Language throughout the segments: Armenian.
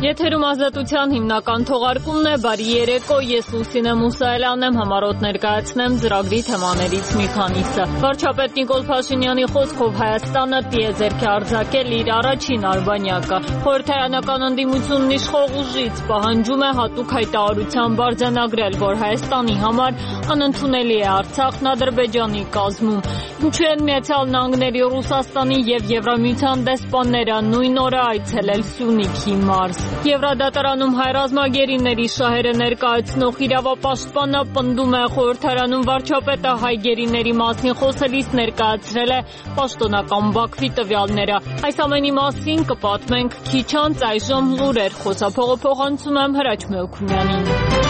Եթերում ազատության հիմնական թողարկումն է, բարի երեկո, ես Լուսինե Մուսայելյանն եմ, համառոտ ներկայացնեմ ծրագրի թեմաներից մի քանիսը։ Վարչապետ Նիկոլ Փաշինյանի խոսքով Հայաստանը տիեզերք է արձակել իր առաջին արբանյակը։ Խորհրդարանական ընդդիմությունն իշխող ուժից պահանջում է հատուկ հայտարարությամբ արձանագրել, որ Հայաստանի համար անընդունելի է Արցախն Ադրբեջանի կազմում։ Ինչու են Միացյալ Նահանգների, Ռուսաստանի և Եվրամիության դեսպանները նույն օրը այցելել Սյունիքի մարզ։ Եվրադատարանում հայ ռազմագերիների շահերը ներկայացնող իրավապաշտպանը պնդում է, խորհրդարանում վարչապետը հայ գերիների մասին խոսելիս ներկայացրել է պաշտոնական Բաքվի տվյալները։ Այս ամենի մասին կպատմենք քիչ անց, այժմ լուրեր, խոսափողը փոխանցում եմ Հրաչ Մելքումյանին։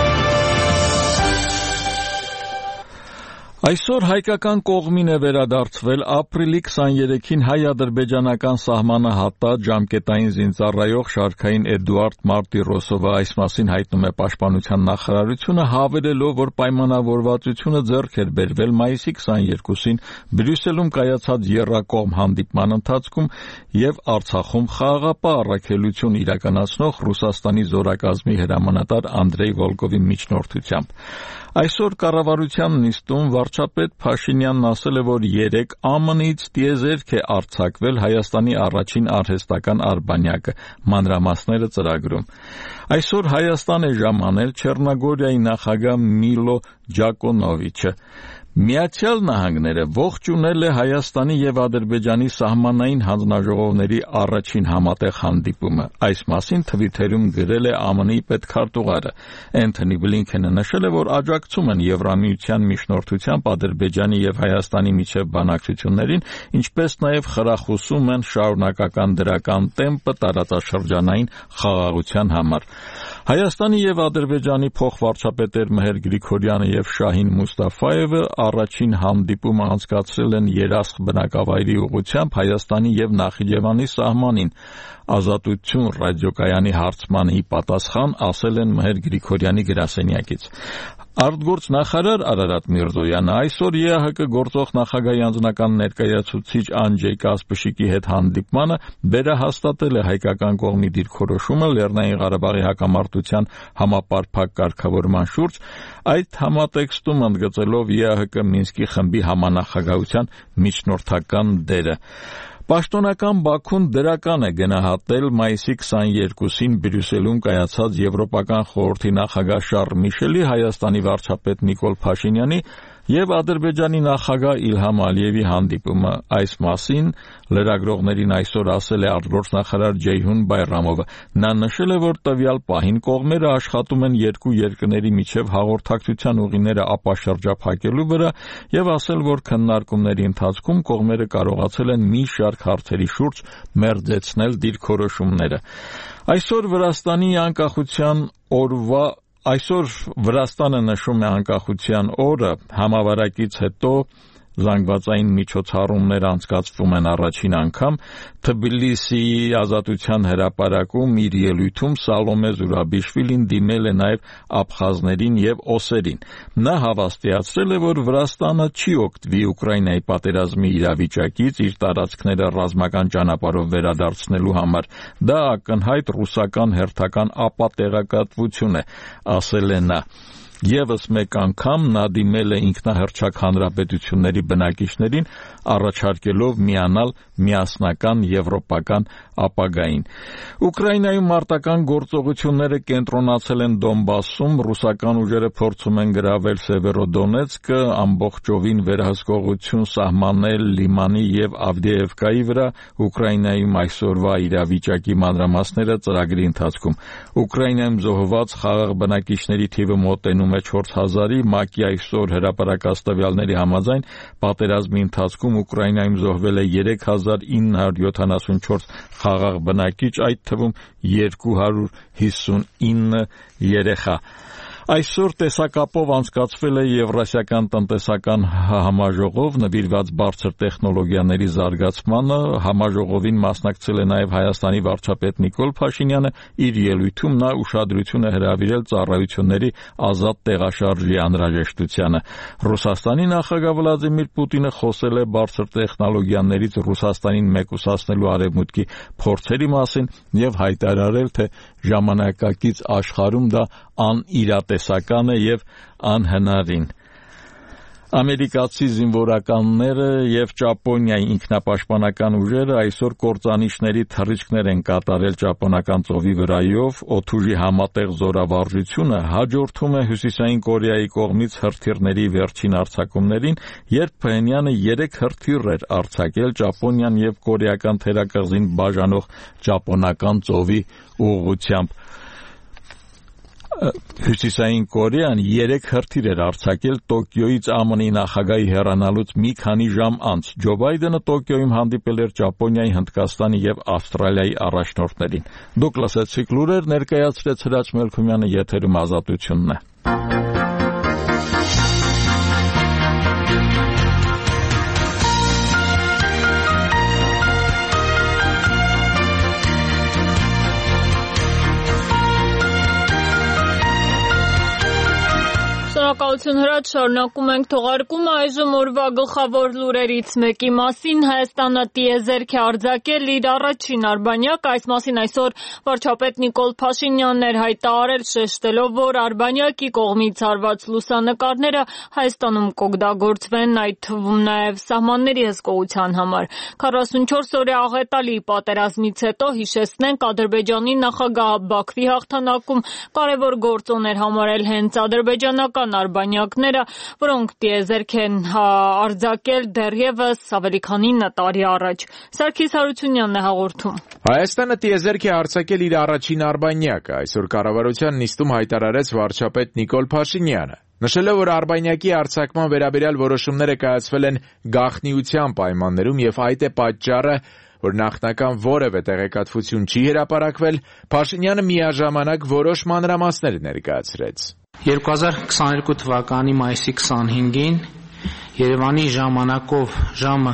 Այսօր հայկական կողմին է վերադարձվել ապրիլի 23-ին հայ-ադրբեջանական սահմանը հատած ժամկետային զինծառայող շարքային Էդուարդ Մարտիրոսովը, այս մասին հայտնում է Պաշտպանության նախարարությունը, հավելելով, որ պայմանավորվածությունը ձեռք էր բերվել մայիսի 22-ին Բրյուսելում կայացած եռակողմ հանդիպման ընթացքում և Արցախում խաղաղապահ առաքելություն իրականացնող Ռուսաստանի զորակազմի հրամանատար Անդրեյ Վոլկովի միջնորդությամբ։ Այսօր կառավարության նիստում վարչապետ Փաշինյանն ասել է, որ երեկ ԱՄՆ-ից տիեզերք է արձակվել Հայաստանի առաջին արհեստական արբանյակը, մանրամասները ծրագրում։ Այսօր Հայաստան է ժամանել Չեռնոգորիայի նախագահ Միլո Ջակոնովիչը։ Միացյալ Նահանգները ողջունել է Հայաստանի և Ադրբեջանի սահմանային հանձնաժողովների առաջին համատեղ հանդիպումը։ Այս մասին թվիթերում գրել է ԱՄՆ-ի պետքարտուղարը։ Էնթոնի Բլինքենը նշել է, որ աջակցում են Եվրամիության միջնորդությամբ Ադրբեջանի և Հայաստանի միջև բանակցություններին, ինչպես նաև խրախուսում են շարունակական դրական տեմպը տարածաշրջանային խաղաղության համար։ Հայաստանի և Ադրբեջանի փոխվարչապետեր Մեհեր Գրիգորյանը և Շահին Մուստաֆայևը առաջին հանդիպումը անցկացրել են Երասխ բնակավայրի ուղղությամբ Հայաստանի և Նախիջևանի սահմանին։ Ազատություն ռադիոկայանի հարցմանի պատասխան ասել են Մեհեր Գրիգորյանի գրասենյակից։ Արտգործնախարար Արարատ Միրզոյանը այսօր ԵԱՀԿ գործող նախագահի անձնական ներկայացուցիչ Անջեյ Կասպշիկի հետ հանդիպմանը վերահաստատել է հայկական կողմի դիրքորոշումը Լեռնային Ղարաբաղի հակամարտության համապարփակ կարգավորման շուրջ, այդ համատեքստում ընդգծելով ԵԱՀԿ Մինսկի խմբի համանախագահության միջնորդական դերը։ Պաշտոնական Բաքուն դրական է գնահատել մայիսի 22-ին Բրյուսելում կայացած Եվրոպական խորհրդի նախագահ Շառլ Միշելի, Հայաստանի վարչապետ Նիկոլ Փաշինյանի և Ադրբեջանի նախագահ Իլհամ Ալիևի հանդիպումը։ Այս մասին լրագրողներին այսօր ասել է արտգործնախարար Ջեյհուն Բայրամովը։ Նա նշել է, որ տվյալ պահին կողմերը աշխատում են երկու երկրների միջև հաղորդակցության ուղիները ապաշրջափակելու վրա և ասել, որ քննարկումների ընթացքում կողմերը կարողացել են մի շարք հարցերի շուրջ մերձեցնել դիրքորոշումները։ Այսօր Վրաստանը նշում է անկախության օրը, համավարակից հետո զանգվածային միջոցառումներ անցկացվում են առաջին անգամ։ Թբիլիսիի Ազատության հրապարակում իր ելույթում Սալոմե Զուրաբիշվիլին դիմել է նաև աբխազներին և օսերին։ Նա հավաստիացրել է, որ Վրաստանը չի օգտվի Ուկրաինայի պատերազմի իրավիճակից իր տարածքները ռազմական ճանապարհով վերադարձնելու համար։ Դա ակնհայտ ռուսական հերթական ապատեղեկատվություն է, ասել է նա։ Եվս մեկ անգամ նա դիմել է ինքնահռչակ հանրապետությունների բնակիչներին, առաջարկելով միանալ միասնական եվրոպական ապագային։ Ուկրաինայում մարտական գործողությունները կենտրոնացել են Դոնբասում, ռուսական ուժերը փորձում են գրավել Սևերոդոնեցկը, ամբողջովին վերահսկողություն սահմանել Լիմանի և Ավդիևկայի վրա։ Ուկրաինայում այսօրվա իրավիճակի մանրամասները ծրագրի ընթացքում։ Ուկրաինայում զոհված խաղաղ բնակիչների թիվը մոտենում է 4000-ի, ՄԱԿ-ի այսօր հրապարակած տվյալների համաձայն պատերազմի ընթացքում Ուկրաինայում զոհվել է 3974 խաղաղ բնակիչ, այդ թվում 259 երեխա։ Այսօր տեսակապով անցկացվել է Եվրասիական տնտեսական համաժողով նվիրված բարձր տեխնոլոգիաների զարգացմանը։ Համաժողովին մասնակցել է նաև Հայաստանի վարչապետ Նիկոլ Փաշինյանը։ Իր ելույթում նա ուշադրություն է հրավիրել ծառայությունների ազատ տեղաշարժի անհրաժեշտությանը։ Ռուսաստանի նախագահ Վլադիմիր Պուտինը խոսել է բարձր տեխնոլոգիաներից Ռուսաստանին մեկուսացնելու արևմուտքի փորձերի մասին եւ հայտարարել, թե ժամանակակից աշխարհում դա անիրատեսական է եւ անհնարին։ Ամերիկացի զինվորականները եւ Ճապոնիայի ինքնապաշտպանական ուժերը այսօր կործանիչների թռիչքներ են կատարել Ճապոնական ծովի վրայով։ Օդուժի համատեղ զորավարժությունը հաջորդում է Հյուսիսային Կորեայի կողմից հրթիռների վերջին արձակումներին, երբ Փհենյանը 3 հրթիռ էր արձակել Ճապոնիան եւ կորեական թերակղզին բաժանող Ճապոնական ծովի ուղղությամբ։ Հյուսիսային Կորեան 3 հրթիռ էր արձակել Տոկիոյից ԱՄՆ-ի նախագահի հեռանալուց մի քանի ժամ անց։ Ջո Բայդենը Տոկիոյում հանդիպել էր Ճապոնիայի, Հնդկաստանի եւ Ավստրալիայի առաջնորդներին։ Դուք լսեցիք լուրեր, ներկայացրեց Հրաչ Մելքումյանը, եթերում Ազատությունն է։ Շնորհակալություն Հրաչ, շարունակում ենք թողարկումը այժմ օրվա գլխավոր լուրերից մեկի մասին։ Հայաստանը տիեզերք է արձակել իր առաջին արբանյակը, այս մասին այսօր վարչապետ Նիկոլ Փաշինյանն էր հայտարարել, շեշտելով, որ արբանյակի կողմից արված լուսանկարները Հայաստանում կօգտագործվեն, այդ թվում նաև սահմանների հսկողության համար։ 44 օրյա աղետալի պատերազմից հետո, հիշեցնենք, Ադրբեջանի նախագահը Բաքվի հաղթանակում կարևոր գործոն էր համարել հենց ադրբեջանական արբանյակները, որոնք տիեզերք են արձակել դեռևս ավելի քան 9 տարի առաջ։ Սարգիս Հարությունյանն է հաղորդում։ Հայաստանը տիեզերք է արձակել իր առաջին արբանյակը, այսօր կառավարության նիստում հայտարարեց վարչապետ Նիկոլ Փաշինյանը։ Նշելով, որ արբանյակի արձակման վերաբերյալ որոշումները կայացվել են գաղտնիության պայմաններում եւ այդ է պատճառը, որ նախնական որևէ տեղեկատվություն չի հրապարակվել, Փաշինյանը միաժամանակ որոշ մանրամասներ ներկայացրեց։ 2022 թվականի մայիսի 25-ին Երևանի ժամանակով ժամը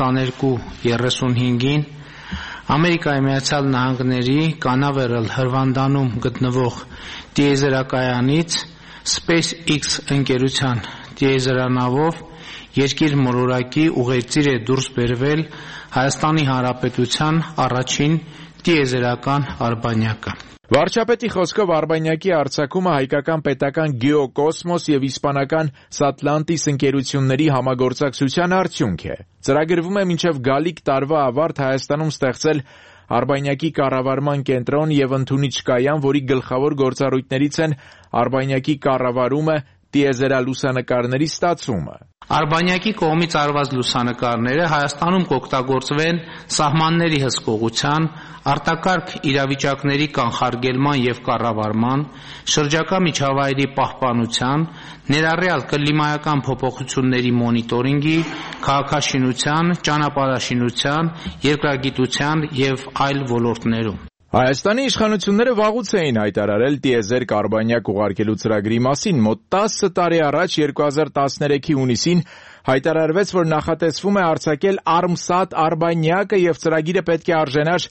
22:35-ին Ամերիկայի Միացյալ Նահանգների Կանավերալ Հրվանդանում գտնվող տիեզերակայանից SpaceX ընկերության տիեզերանավով երկիր մոլորակի ուղեծիր է դուրս բերվել Հայաստանի Հանրապետության առաջին տիեզերական արբանյակը։ Վարչապետի խոսքով արբանյակի արձակումը հայկական պետական Գեոկոսմոս եւ իսպանական Սատլանտիս ընկերությունների համագործակցության արդյունք է։ Ծրագրվում է մինչև գալիք տարվա ավարտ Հայաստանում ստեղծել արբանյակի կառավարման կենտրոն եւ ընդունիչ կայան, որի գլխավոր գործառույթներից են արբանյակի կառավարումը, տիեզերալուսանկարների ստացումը։ Արբանյակի կողմից արված լուսանկարները Հայաստանում կօգտագործվեն սահմանների հսկողության, արտակարգ իրավիճակների կանխարգելման եւ կառավարման, շրջակա միջավայրի պահպանության, ներառյալ կլիմայական փոփոխությունների մոնիտորինգի, քաղաքաշինության, ճանապարհաշինության, երկրագիտության եւ այլ ոլորտներում։ Հայաստանի իշխանությունները վաղուց էին հայտարարել տիեզերք արբանյակ ուղարկելու ծրագրի մասին։ Մոտ 10 տարի առաջ 2013-ի հունիսին հայտարարվեց, որ նախատեսվում է արձակել ARMSAT արբանյակը եւ ծրագիրը պետք է արժենար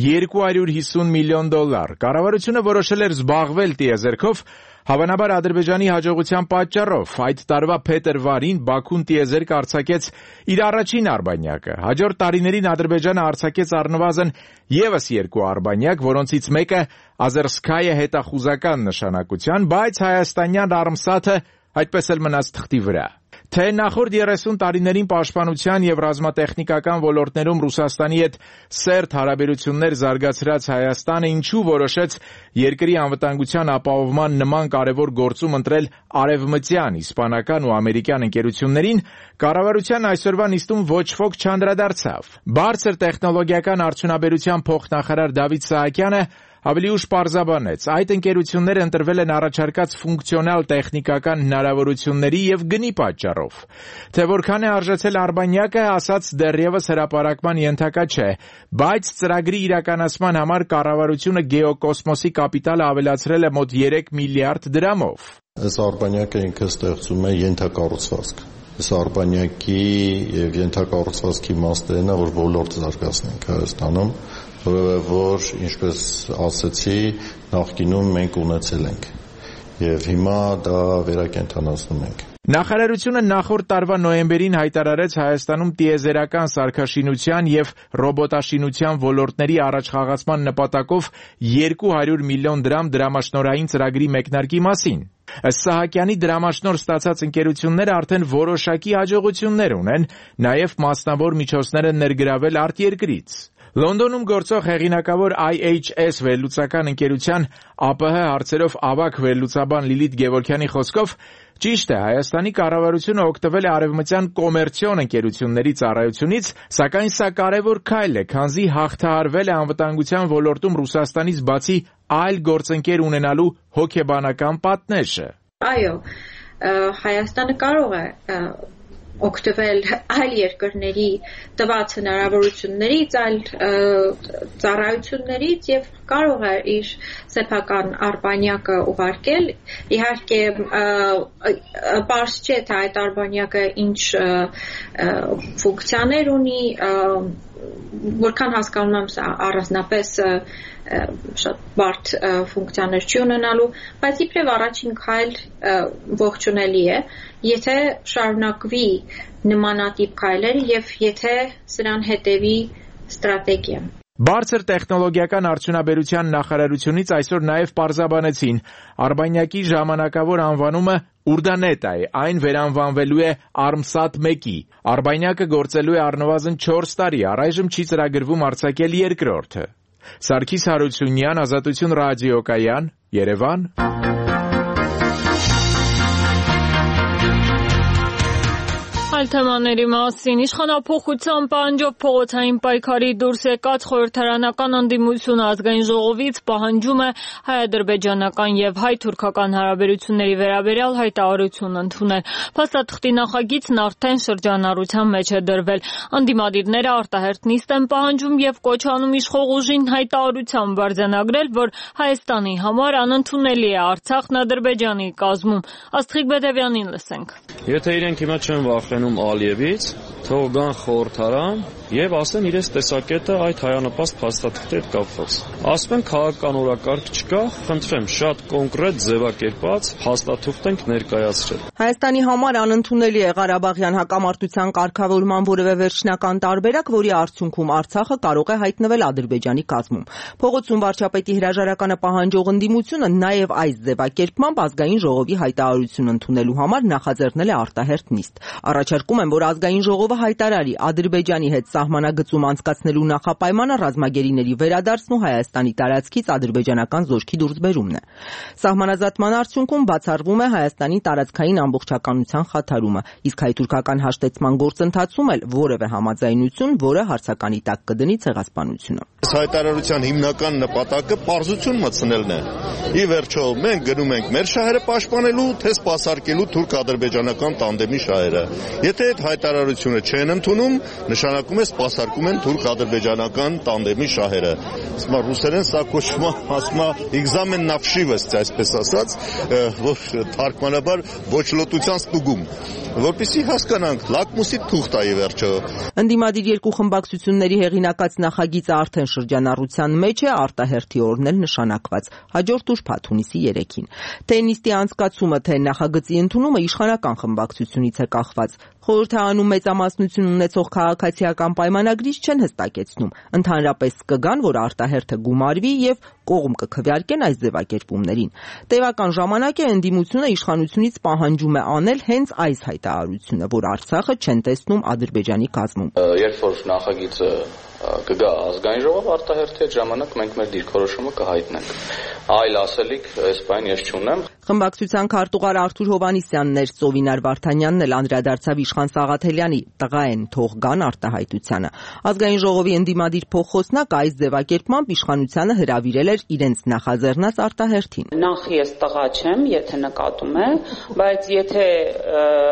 $250 միլիոն։ Կառավարությունը որոշել էր զբաղվել տիեզերքով, հավանաբար Ադրբեջանի հաջողության պատճառով։ Այդ տարվա փետրվարին Բաքուն տիեզերք արձակեց իր առաջին արբանյակը։ Հաջորդ տարիներին Ադրբեջանը արձակեց առնվազն եւս 2 արբանյակ, որոնցից մեկը Ազերսկայե հետախուզական նշանակության, բայց հայաստանյան ARMSAT-ը այդպես էլ մնաց թղթի վրա։ Թե նախորդ 30 տարիներին պաշտպանության եւ ռազմատեխնիկական ոլորտներում Ռուսաստանի հետ սերտ հարաբերություններ զարգացրած Հայաստանը ինչու որոշեց երկրի անվտանգության ապահովման նման կարևոր գործում ընտրել արևմտյան, իսպանական ու ամերիկյան ընկերություններին, կառավարության այսօրվա նիստում ոչ ոք չանդրադարձավ։ Բարձր տեխնոլոգիական արդյունաբերության փոխնախարար Դավիթ Սահակյանը ավելի ուշ պարզաբանեց, այդ ընկերությունները ընտրվել են առաջարկած ֆունկցիոնալ տեխնիկական հնարավորությունների եւ գնի պատճառով։ Թե որքան է արժեցել արբանյակը, ասած դեռևս հրապարակման ենթակա չէ, բայց ծրագրի իրականացման համար կառավարությունը Գեոկոսմոսի կապիտալը ավելացրել է մոտ 3 միլիարդ դրամով։ Այս արբանյակը ինքը ստեղծում է ենթակառուցվածք։ Այս արբանյակի եւ ենթակառուցվածքի իմաստն է, որ ոլորտ զարգացնենք Հայաստանում, որովհետեւ որ ինչպես ասացի, նախկինում մենք ունեցել ենք եւ հիմա դա վերակենդանացնում ենք։ Նախարարությունը նախորդ տարվա նոյեմբերին հայտարարեց Հայաստանում տիեզերական սարքաշինության եւ ռոբոտաշինության ոլորտների առաջխաղացման նպատակով 200 միլիոն դրամ դրամաշնորհային ծրագրի մեկնարկի մասին։ Ըստ Սահակյանի դրամաշնորհ ստացած ընկերությունները արդեն որոշակի հաջողություններ ունեն, նաեւ մասնավոր միջոցներ են ներգրավել արտերկրից։ Լոնդոնում գործող հեղինակավոր IHS վերլուծական ընկերության ԱՊՀ հարցերով ավագ վերլուծաբան Լիլիթ Գևորգյանի խոսքով ճիշտ է, Հայաստանի կառավարությունը օգտվել է արևմտյան կոմերցիոն ընկերությունների ծառայությունից, սակայն սա կարևոր քայլ է, քանզի հաղթահարվել է անվտանգության ոլորտում Ռուսաստանից բացի այլ գործընկեր ունենալու հոգեբանական պատնեշը։ Այո, Հայաստանը կարող է օգտվել այլ երկրների տված հնարավորություններից, այլ ծառայություններից եւ կարող է իր սեփական արբանյակը ուղարկել։ Իհարկե, պարզ չէ, թե այդ արբանյակը ինչ ֆունկցիաներ ունի, որքան հասկանում եմ, սա առանձնապես շատ բարդ ֆունկցիաներ չի ունենալու, բայց իբրև առաջին քայլ ողջունելի է, եթե շարունակվի նմանատիպ քայլեր եւ եթե սրան հետևի ստրատեգիա։ Բարձր տեխնոլոգիական արդյունաբերության նախարարությունից այսօր նաև պարզաբանեցին, արբանյակի ժամանակավոր անվանումը Ուրդանետա է, այն վերանվանվելու է Armsat-1-ի։ Արբանյակը գործելու է առնվազն 4 տարի, առայժմ չի ծրագրվում արձակել երկրորդը։ Սարգիս Հարությունյան, Ազատություն ռադիոկայան, Երևան։ Այլ թեմաների մասին իշխանափոխության պահանջով փողոցային պայքարի դուրս եկած խորհրդարանական ընդդիմությունը ազգային ժողովից պահանջում է հայ-ադրբեջանական եւ հայ-թուրքական հարաբերությունների վերաբերյալ հայտարարություն ընդունել։ Փաստաթղթի նախագիծն արդեն շրջանառության մեջ է դրվել։ Ընդդիմադիրները արտահերթ նիստ են պահանջում եւ կոչ անում իշխող ուժին հայտարարությամբ արձանագրել, որ Հայաստանի համար անընդունելի է Արցախն Ադրբեջանի կազմում։ Աստղիկ Բեդևյանին լսենք։ Եթե իրենք հիմա չեն վախենում Ալիևից, թող գան խորհրդարան եւ ասեն իրենց տեսակետը այդ հայանպաստ փաստաթղթի հետ կապված։ Ասում են քաղաքական օրակարգ չկա, խնդրեմ շատ կոնկրետ ձևակերպած փաստաթուղթ ներկայացրել։ Հայաստանի համար անընդունելի է Ղարաբաղյան հակամարտության կարգավորման որևէ վերջնական տարբերակ, որի արդյունքում Արցախը կարող է հայտնվել Ադրբեջանի կազմում։ Փողոցում վարչապետի հրաժարականը պահանջող ընդդիմությունը նաեւ այս ձևակերպմամբ ազգային ժողովի հայտարարություն ընդունելու համար նախաձեռնել է արտահերթ նիստ։ Առաջարկում են, որ ազգային ժողովը հայտարարի Ադրբեջանի հետ սահմանագծում անցկացնելու նախապայմանը ռազմագերիների վերադարձն ու Հայաստանի տարածքից ադրբեջանական զորքի դուրսբերումն է։ Սահմանազատման արդյունքում բացառվում է Հայաստանի տարածքային ամբողջականության խաթարումը, իսկ հայ-թուրքական հաշտեցման գործընթացում էլ որևէ համաձայնություն, որը հարցականի տակ կդնի ցեղասպանությունը։ Այս հայտարարության հիմնական նպատակը պարզություն մտցնելն է։ Ի վերջո, մենք գնում ենք մեր շահերը պաշտպանելու, թե սպասարկելու թուրք-ադրբեջանական տանդեմի շահերը։ Եթե այդ հայտարարությունը չեն ընդունում, նշանակում է սպասարկում են թուրք-ադրբեջանական տանդեմի շահերը։ Ասում ռուսերեն սա կոչվում է, ասում է examen na wшивость, այսպես ասած, որ թարգմանաբար ոչլոտության ստուգում, որպեսզի հասկանանք, լակմուսի թուղթ է ի վերջո։ Ընդդիմադիր երկու խմբակցությունների հեղինակած նախագիծը արդեն շրջանառության մեջ է, արտահերթի օրն էլ նշանակված, հաջորդ ուրբաթ հունիսի 3-ին։ Թե նիստի անցկացումը, թե նախագծի ընդունումը իշխանական խմբակցությունից է կախված։ Խորհրդարանում մեծամասնություն ունեցող քաղաքացիական պայմանագրիչ չեն հստակեցնում։ Ընդհանրապես կգան, որ արտահերթը գումարվի եւ կողմ կքվեարկեն այս ձևակերպումներին։ Տևական ժամանակ է ընդդիմությունը իշխանությունից պահանջում է անել հենց այս հայտարարությունը, որ Արցախը չեն տեսնում Ադրբեջանի կազմում։ Երբ որ նախագիծը կգա ազգային ժողով արտահերթի այդ ժամանակ մենք մեր դիրքորոշումը կհայտնենք։ Այլ ասելիք այս բան ես չունեմ։ Խմբակցության քարտուղար Արթուր Հովհաննիսյանն էր, Ծովինար Վարդանյանն էլ անդրադարձավ Իշխան Սաղաթելյանի տղա են թող գան արտահայտությանը։ Ազգային ժողովի ընդդիմադիր փոխխոսնակը այս ձևակերպմամբ իշխանությանը հրավիրել էր իրենց նախաձեռնած արտահերթին։ Նախ ես տղա չեմ, եթե նկատում եք, բայց եթե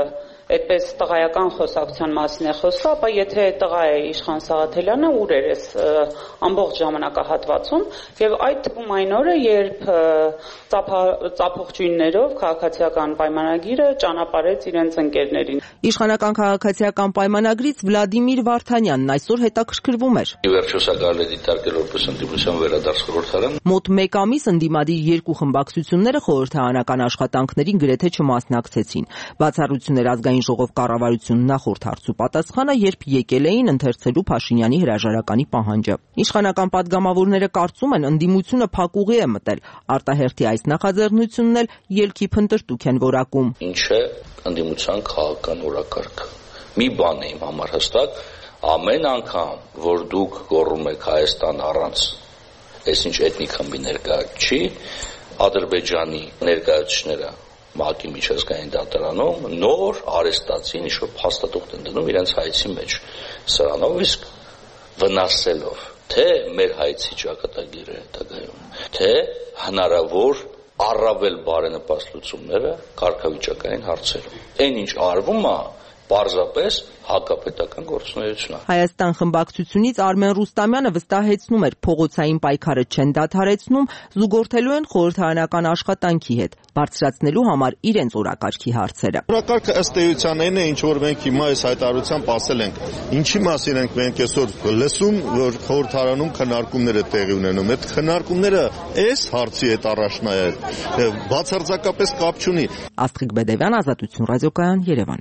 այդպես տղայական խոսակցության մասին է խոսքը, ապա եթե տղա է Իշխան Սաղաթելյանը, ուր էր այս ամբողջ ժամանակահատվածում, եւ այդ թվում այն օրը, երբ ծափողջույններով քաղաքացիական պայմանագիրը ճանապարհեց իրենց ընկերներին։ Իշխանական քաղաքացիական պայմանագրից Վլադիմիր Վարդանյանն այսօր հետաքրքրվում էր։ Ի վերջո սա կարելի է դիտարկել որպես ընդդիմության վերադարձ խորհրդարան։ Մոտ 1 ամիս ընդդիմադիր երկու խմբակցությունները խորհրդարանական աշխատանքներին գրեթե չմասնակցեցին։ Բացառություններ ազգային ժողով կառավարություն նախորդ հարցու պատասխանը, երբ եկել էին ընթերցելու Փաշինյանի հրաժարականի պահանջը։ Իշխանական падգամավորները կարծում են, ընդդիմությունը փակուղի է մտել։ Արտահերթի այս նախաձեռնությունն էլ ելքի փնտրտուք են որակում։ Ինչ է ընդդիմության քաղաքական օրակարգը։ Մի բան է իմ համար հստակ, ամեն անգամ, որ դուք գոռում եք Հայաստան առանց այսինչ էթնիկ խմբի ներկայացուցիչ չի, Ադրբեջանի ներկայացուցիչները ՄԱԿ-ի միջազգային դատարանում նոր արեստացին ինչ-որ փաստաթուղթ են դնում իրենց հայցի մեջ, սրանով իսկ վնասելով թե մեր հայցի ճակատագիրը հետագայում, թե հնարավոր առավել բարենպաստ լուծումները կարգավիճակային հարցերում։ Այն ինչ արվում է պարզապես հակապետական գործունեություն է։ Հայաստան խմբակցությունից Արմեն Ռուստամյանը վստահեցնում էր, փողոցային պայքարը չեն դադարեցնում, զուգորդելու են խորհրդարանական աշխատանքի հետ, բարձրացնելու համար իրենց օրակարգի հարցերը։ Օրակարգը ըստ էության այն է, ինչ որ մենք հիմա այս հայտարարությամբ ասել ենք։ Ինչի մասին ենք մենք այսօր լսում, որ խորհրդարանում քննարկումներ է տեղի ունենում։ Այդ քննարկումները այս հարցի հետ առաջնահերթ բացարձակապես կապ չունի։ Աստղիկ Բեդևյան, Ազատություն ռադիոկայան, Երևան։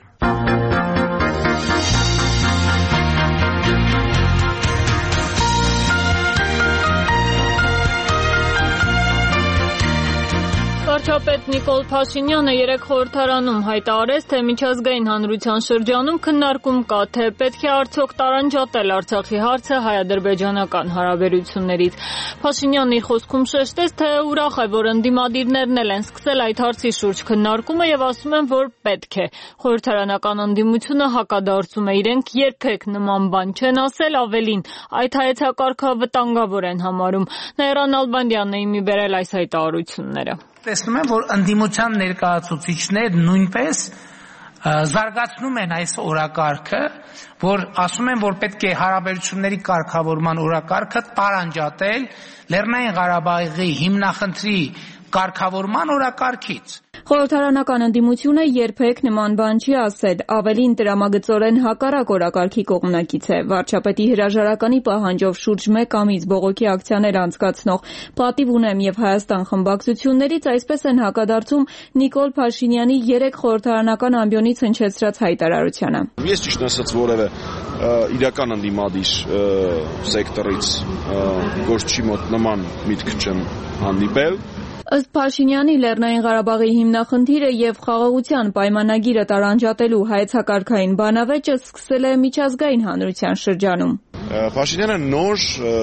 Վարչապետ Նիկոլ Փաշինյանը երեկ խորհրդարանում հայտարարեց, թե միջազգային հանրության շրջանում քննարկում կա, թե պետք է արդյոք տարանջատել Արցախի հարցը հայ-ադրբեջանական հարաբերություններից։ Փաշինյանն իր խոսքում շեշտեց, թե ուրախ է, որ ընդդիմադիրներն էլ են սկսել այդ հարցի շուրջ քննարկումը եւ ասում են, որ պետք է։ Խորհրդարանական ընդդիմությունը հակադարձում է, իրենք երբեք նման բան չեն ասել, ավելին, այդ հայեցակարգը վտանգավոր են համարում։ Նաիրա Նալբանդյանն է իմի բերել այս հայտարարությունները։ Տեսնում եմ, որ ընդդիմության ներկայացուցիչներ նույնպես զարգացնում են այս օրակարգը, որ ասում են, որ պետք է հարաբերությունների կարգավորման օրակարգը տարանջատել Լեռնային Ղարաբաղի հիմնախնդրի կարգավորման օրակարգից։ Խորհրդարանական ընդդիմությունը երբեք նման բան չի ասել, ավելին տրամագծորեն հակառակ օրակարգի կողմնակից է։ Վարչապետի հրաժարականի պահանջով շուրջ 1 ամիս բողոքի ակցիաներ անցկացնող Պատիվ ունեմ եւ Հայաստան խմբակցություններից այսպես են հակադարձում Նիկոլ Փաշինյանի երեք խորհրդարանական ամբիոնից հնչեցրած հայտարարությանը։ Ես ճիշտ ասած որևէ իրական ընդդիմադիր սեկտորից գործչի մոտ նման միտք չեմ հանդիպել։ Ըստ Փաշինյանի Լեռնային Ղարաբաղի հիմնախնդիրը եւ խաղաղության պայմանագիրը տարանջատելու հայեցակարգային բանավեճը սկսել է միջազգային հանրության շրջանում։ Փաշինյանը նոր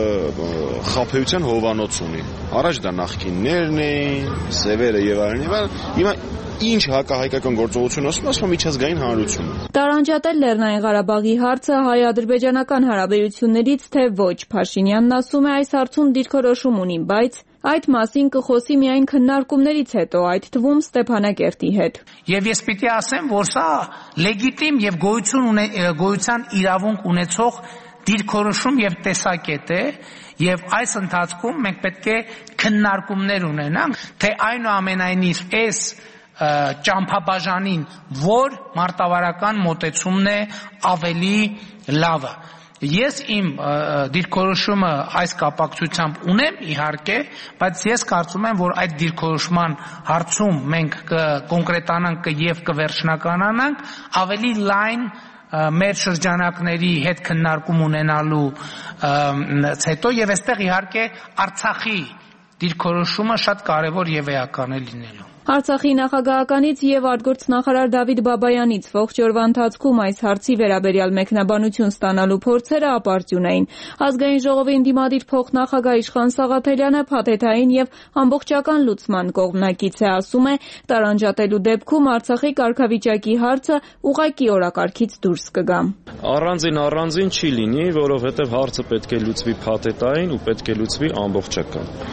խաբեության հովանոց ունի։ Առաջ դա նախկիններն էին, սևերը եւ այլն։ Հիմա ինչ հակահայկական գործողություն ասում միջազգային հանրությունը։ Տարանջատել Լեռնային Ղարաբաղի հարցը հայ-ադրբեջանական հարաբերություններից թե ոչ, Փաշինյանն ասում է այս հարցում դիրքորոշում ունի, բայց այդ մասին կխոսի միայն քննարկումներից հետո, այդ թվում Ստեփանակերտի հետ։ Եվ ես պիտի ասեմ, որ սա լեգիտիմ եւ գոյության իրավունք ունեցող դիրքորոշում եւ տեսակետ է, եւ այս ընթացքում մենք պետք է քննարկումներ ունենանք, թե այնուամենայնիվ այս ճամփաբաժանին որ մարտավարական մոտեցումն է ավելի լավը։ Ես իմ դիրքորոշումը այս կապակցությամբ ունեմ իհարկե, բայց ես կարծում եմ, որ այդ դիրքորոշման հարցում մենք կկոնկրետանանք եւ կվերջնականանանք ավելի լայն մեր շրջանակների հետ քննարկում ունենալու հետո եւ այստեղ իհարկե Արցախի դիրքորոշումը շատ կարեւոր եւ էական է լինելու։ Արցախի նախագահականից եւ արտգործնախարար Դավիթ Բաբայանից ողջ օրվա ընթացքում այս հարցի վերաբերյալ մեկնաբանություն ստանալու փորձերը ապարդյուն էին։ Ազգային ժողովի ընդդիմադիր փոխնախագահ Իշխան Սաղաթելյանը փաթեթային եւ ամբողջական լուծման կողմնակից է, ասում է, տարանջատելու դեպքում Արցախի կարգավիճակի հարցը ուղղակի օրակարգից դուրս կգա։ Առանձին չի լինի, որովհետեւ հարցը պետք է լուծվի փաթեթային ու պետք է լուծվի ամբողջական։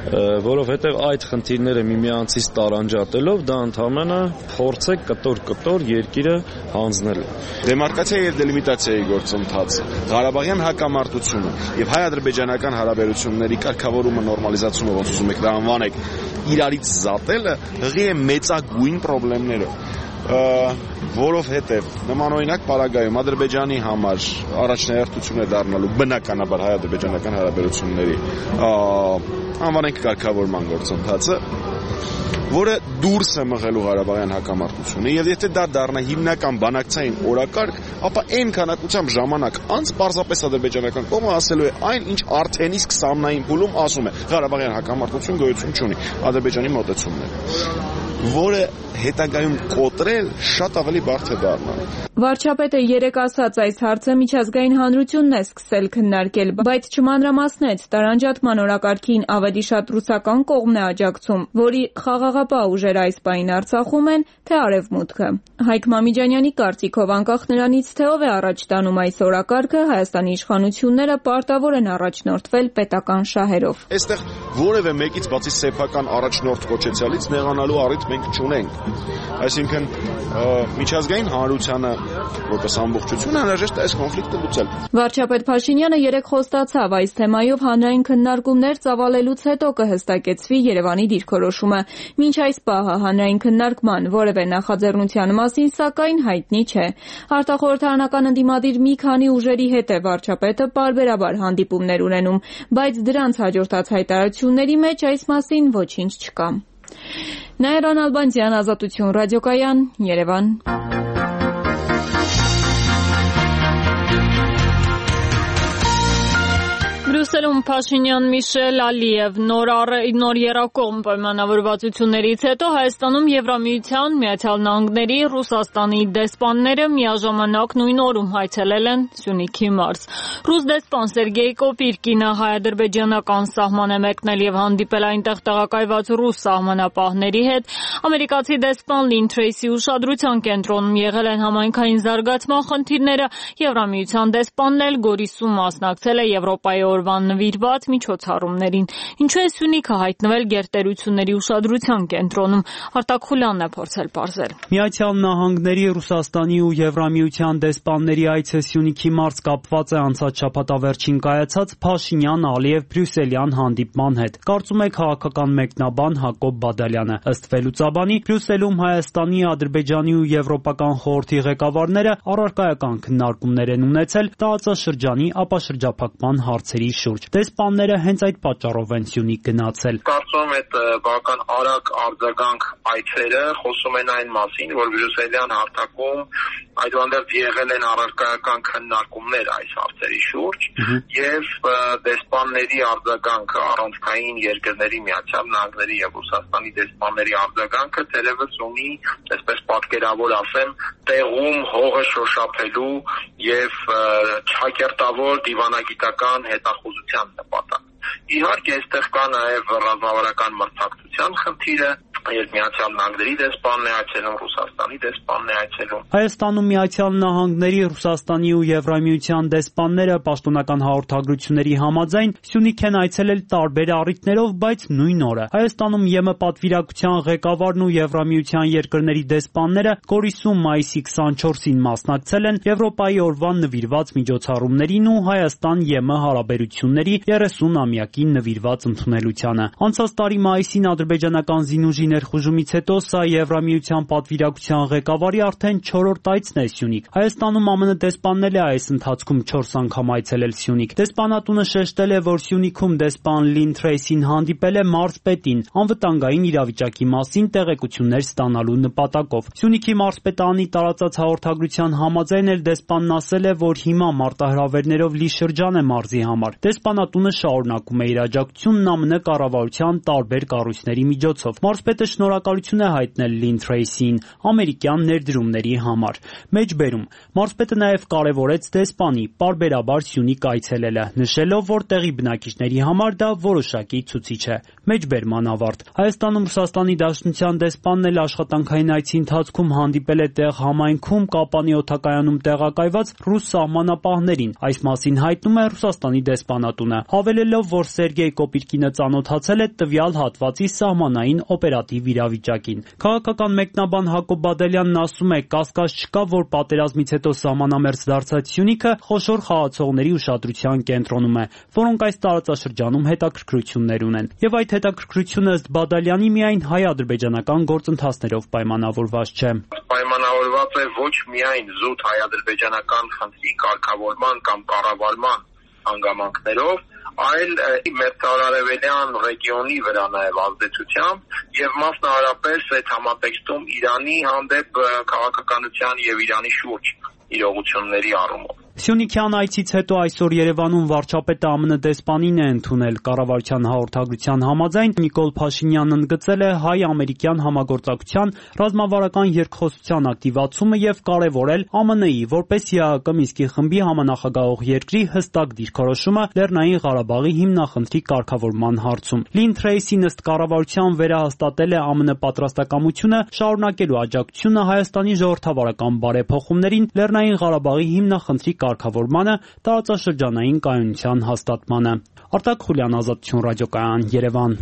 որովհետև այդ խնդիրները միմյանցից տարանջատելով դա ընդհանրապես փորձ է կտոր երկիրը հանձնել։ Դեմարկացիա եւ դելիմիտացիայի գործընթացը, Ղարաբաղյան հակամարտությունը եւ հայ-ադրբեջանական հարաբերությունների կարգավորումը, նորմալիզացումը, ոնց ուզում եք դա անվանեք, իրարից զատելը հղի է մեծագույն խնդիրներով, որովհետև նմանօրինակ պարագայում Ադրբեջանի համար առաջնահերթություն է դառնալու բնականաբար հայ-ադրբեջանական հարաբերությունների անվանենք կարգավորման գործընթացը, որը դուրս է մղելու Ղարաբաղյան հակամարտությունը, եւ եթե դա դառնա հիմնական բանակցային օրակարգ, ապա այն քանակությամբ ժամանակ անց պարզապես ադրբեջանական կողմը ասելու է այն, ինչ արդեն իսկ սամնային փուլում ասում է. Ղարաբաղյան հակամարտություն գոյություն չունի, Ադրբեջանի մոտեցումն է, որը հետագայում կոտրել շատ ավելի բարդ է դառնալ։ Վարչապետը երեկ ասաց այս հարցը միջազգային հանրությունն է սկսել քննարկել, բայց չմանրամասնեց տարանջատման օրակարգին ավելի շատ ռուսական կողմն է աջակցում, որի խաղաղապահ ուժերը այս պահին Արցախում են, թե Արևմուտքը։ Հայկ Մամիջանյանի կարծիքով անկախ նրանից, թե ով է առաջ տանում այս օրակարգը, Հայաստանի իշխանությունները պարտավոր են առաջնորդվել պետական շահերով։ Այստեղ որևէ մեկից բացի սեփական առաջնորդ կոչեցյալից նեղանալու առիթ մենք չունենք։ Այսինքն միջազգային հանրությանը որպես ամբողջություն անհրաժեշտ է այս կոնֆլիկտը լուծել։ Վարչապետ Փաշինյանը երեկ խոստացավ այս թեմայով հանրային քննարկումներ ծավալելուց հետո կհստակեցվի Երևանի դիրքորոշումը։ Մինչ այս պահը հանրային քննարկման որևէ նախաձեռնության մասին սակայն հայտնի չէ։ Արտախորհրդարանական ընդդիմադիր մի քանի ուժերի հետ է վարչապետը պարբերաբար հանդիպումներ ունենում, բայց դրանց հաջորդած հայտարարությունների մեջ այս մասին ոչինչ չկա։ Նաիրա Նալբանդյան, Ազատություն ռադիոկայան, Երևան։ Բրյուսելում Փաշինյան, Միշել, Ալիև նոր եռակողմ պայմանավորվածություններից հետո Հայաստանում Եվրամիության, Միացյալ Նահանգների, Ռուսաստանի դեսպանները միաժամանակ նույն օրում հայցելել են Սյունիքի մարզ։ Ռուս դեսպան Սերգեյ Կոպիրկինը հայ-ադրբեջանական սահման է մեկնել եւ հանդիպել այնտեղ տեղակայված ռուս սահմանապահների հետ։ Ամերիկացի դեսպան Լին Թրեյսի ուշադրության կենտրոնում եղել են համայնքային զարգացման խնդիրները։ Եվրամիության դեսպանն էլ Գորիսում մասնակցել է Եվրոպայի օրվան նվիրված միջոցառումներին։ Ինչու է Սյունիքը հայտնվել գերտերությունների ուշադրության կենտրոնում, Արտակ Խուլյանն է փորձել պարզել։ Միացյալ Նահանգների, Ռուսաստանի ու Եվրամիության դեսպանների այցը Սյունիքի մարզ կապված է անցած շաբաթավերջին կայացած Փաշինյան-Ալիև բրյուսելյան հանդիպման հետ, կարծում է քաղաքական մեկնաբան Հակոբ Բադալյանը։ Ըստ Վելուծաբանի, Բրյուսելում Հայաստանի, Ադրբեջանի ու Եվրոպական խորհրդի ղեկավարները առարկայական քննարկումներ են ունեցել տարածաշրջանի ապաշրջափակման հարցերի շուրջ։ Դեսպանները հենց այդ պատճառով են Սյունիք գնացել։ Կարծում եմ այդ բավական արագ արձագանք այցերը խոսում են այն մասին, որ բրյուսելյան հարթակում այդուհանդերձ եղել են առարկայական քննարկումներ այս հարցերի շուրջ եւ դեսպանների արձագանքը առանցքային երկրների Միացյալ Նահանգների եւ Ռուսաստանի դեսպանների արձագանքը թերևս ունի, այսպես պատկերավոր ասեմ, տեղում հողը շոշափելու եւ չակերտավոր դիվանագիտական հետախուզության նպատակ։ Իհարկե, այստեղ կա նաև ռազմավարական մրցակցության խնդիրը, երբ Միացյալ Նահանգների դեսպանն է այցելում, Ռուսաստանի դեսպանն է այցելում։ Հայաստանում Միացյալ Նահանգների, Ռուսաստանի ու Եվրամիության դեսպանները պաշտոնական հաղորդագրությունների համաձայն Սյունիք են այցելել տարբեր առիթներով, բայց նույն օրը։ Հայաստանում ԵՄ պատվիրակության ղեկավարն ու Եվրամիության երկրների դեսպանները Գորիսում մայիսի 24-ին մասնակցել են Եվրոպայի օրվան նվիրված միջոցառումներին ու Հայաստան-ԵՄ հարաբերությունների 30-ամյակին նվիրված ընդունելությանը։ Անցած տարի մայիսին ադրբեջանական զինուժի ներխուժումից հետո սա Եվրամիության պատվիրակության ղեկավարի արդեն 4-րդ այցն է Սյունիք։ Հայաստանում ԱՄՆ դեսպանն է այս ընթացքում 4 անգամ այցելել Սյունիք։ Դեսպանատունը շեշտել է, որ Սյունիքում դեսպան Լին Թրեյսին հանդիպել է մարզպետին անվտանգային իրավիճակի մասին տեղեկություններ ստանալու նպատակով։ Սյունիքի մարզպետանի տարածած հաղորդագրության համաձայն էլ դեսպանն ասել է, որ հիմա մարտահրավերներով լի շրջան է մարզի համար։ Դեսպանատունը շարունակում է իր աջակցությունն ԱՄՆ կառավարության տարբեր կառույցների միջոցով։ Մարզպետը շնորհակալություն է հայտնել Lynn Tracy-ին ամերիկյան ներդրումների համար։ Մեջբերում մարզպետը նաև կարևորեց դեսպանի պարբերաբար Սյունիք այցելելը, նշելով, որ տեղի բնակիչների համար դա որոշակի ցուցիչ է։ Մեջբերման ավարտ։ Հայաստանում Ռուսաստանի Դաշնության դեսպանն էլ աշխատանքային այցի ընթացքում հանդիպել է տեղ համայնքում Կապանի օդակայանում տեղակայված ռուս սահմանապահներին։ Այս մասին հայտնում է Ռուսաստանի դեսպանատունը, հավելելով, որ Սերգեյ Կոպիրկինը ծանոթացել է տվյալ հատվածի սահմանային օպերատիվ իրավիճակին։ Քաղաքական մեկնաբան Հակոբ Բադալյանն ասում է, կասկած չկա, որ պատերազմից հետո սահմանամերձ դարձած Սյունիքը խոշոր խաղացողների ուշադրության կենտրոնում է, որոնք այս տարածաշրջանում հետաքրքրություններ ունեն։ Եվ այդ հետաքրքրությունը ըստ Բադալյանի միայն հայ-ադրբեջանական գործընթացներով պայմանավորված չէ։ Պայմանավորված է ոչ միայն զուտ հայ-ադրբեջանական խնդրի կարգավորման կամ կառավարման հանգամանքներով, այլ մերձարևելյան ռեգիոնի վրա նաև ազդեցությամբ եւ մասնավորապես այդ համատեքստում Իրանի հանդեպ քաղաքականության եւ Իրանի շուրջ իրողությունների առումով։ Սյունիքյան այցից հետո այսօր Երևանում վարչապետը ԱՄՆ դեսպանին է ընդունել։ Կառավարության հաղորդագրության համաձայն Նիկոլ Փաշինյանն ընդգծել է հայ-ամերիկյան համագործակցության ռազմավարական երկխոսության ակտիվացումը եւ կարեւորել ԱՄՆ-ի որպես ԵԱՀԿ Մինսկի խմբի համանախագահող երկրի հստակ դիրքորոշումը Լեռնային Ղարաբաղի հիմնախնդրի կարգավորման հարցում։ Lynn Tracy-ն ըստ կառավարության վերահաստատել է ԱՄՆ պատրաստակամությունը շարունակելու աջակցությունը Հայաստանի ժողովրդավարական բարեփոխումներին Լեռնային Ղարաբաղի հիմնախնդրի կարգավորմանը, տարածաշրջանային կայունության հաստատմանը։ Արտակ Խուլյան, Ազատություն ռադիոկայան, Երևան։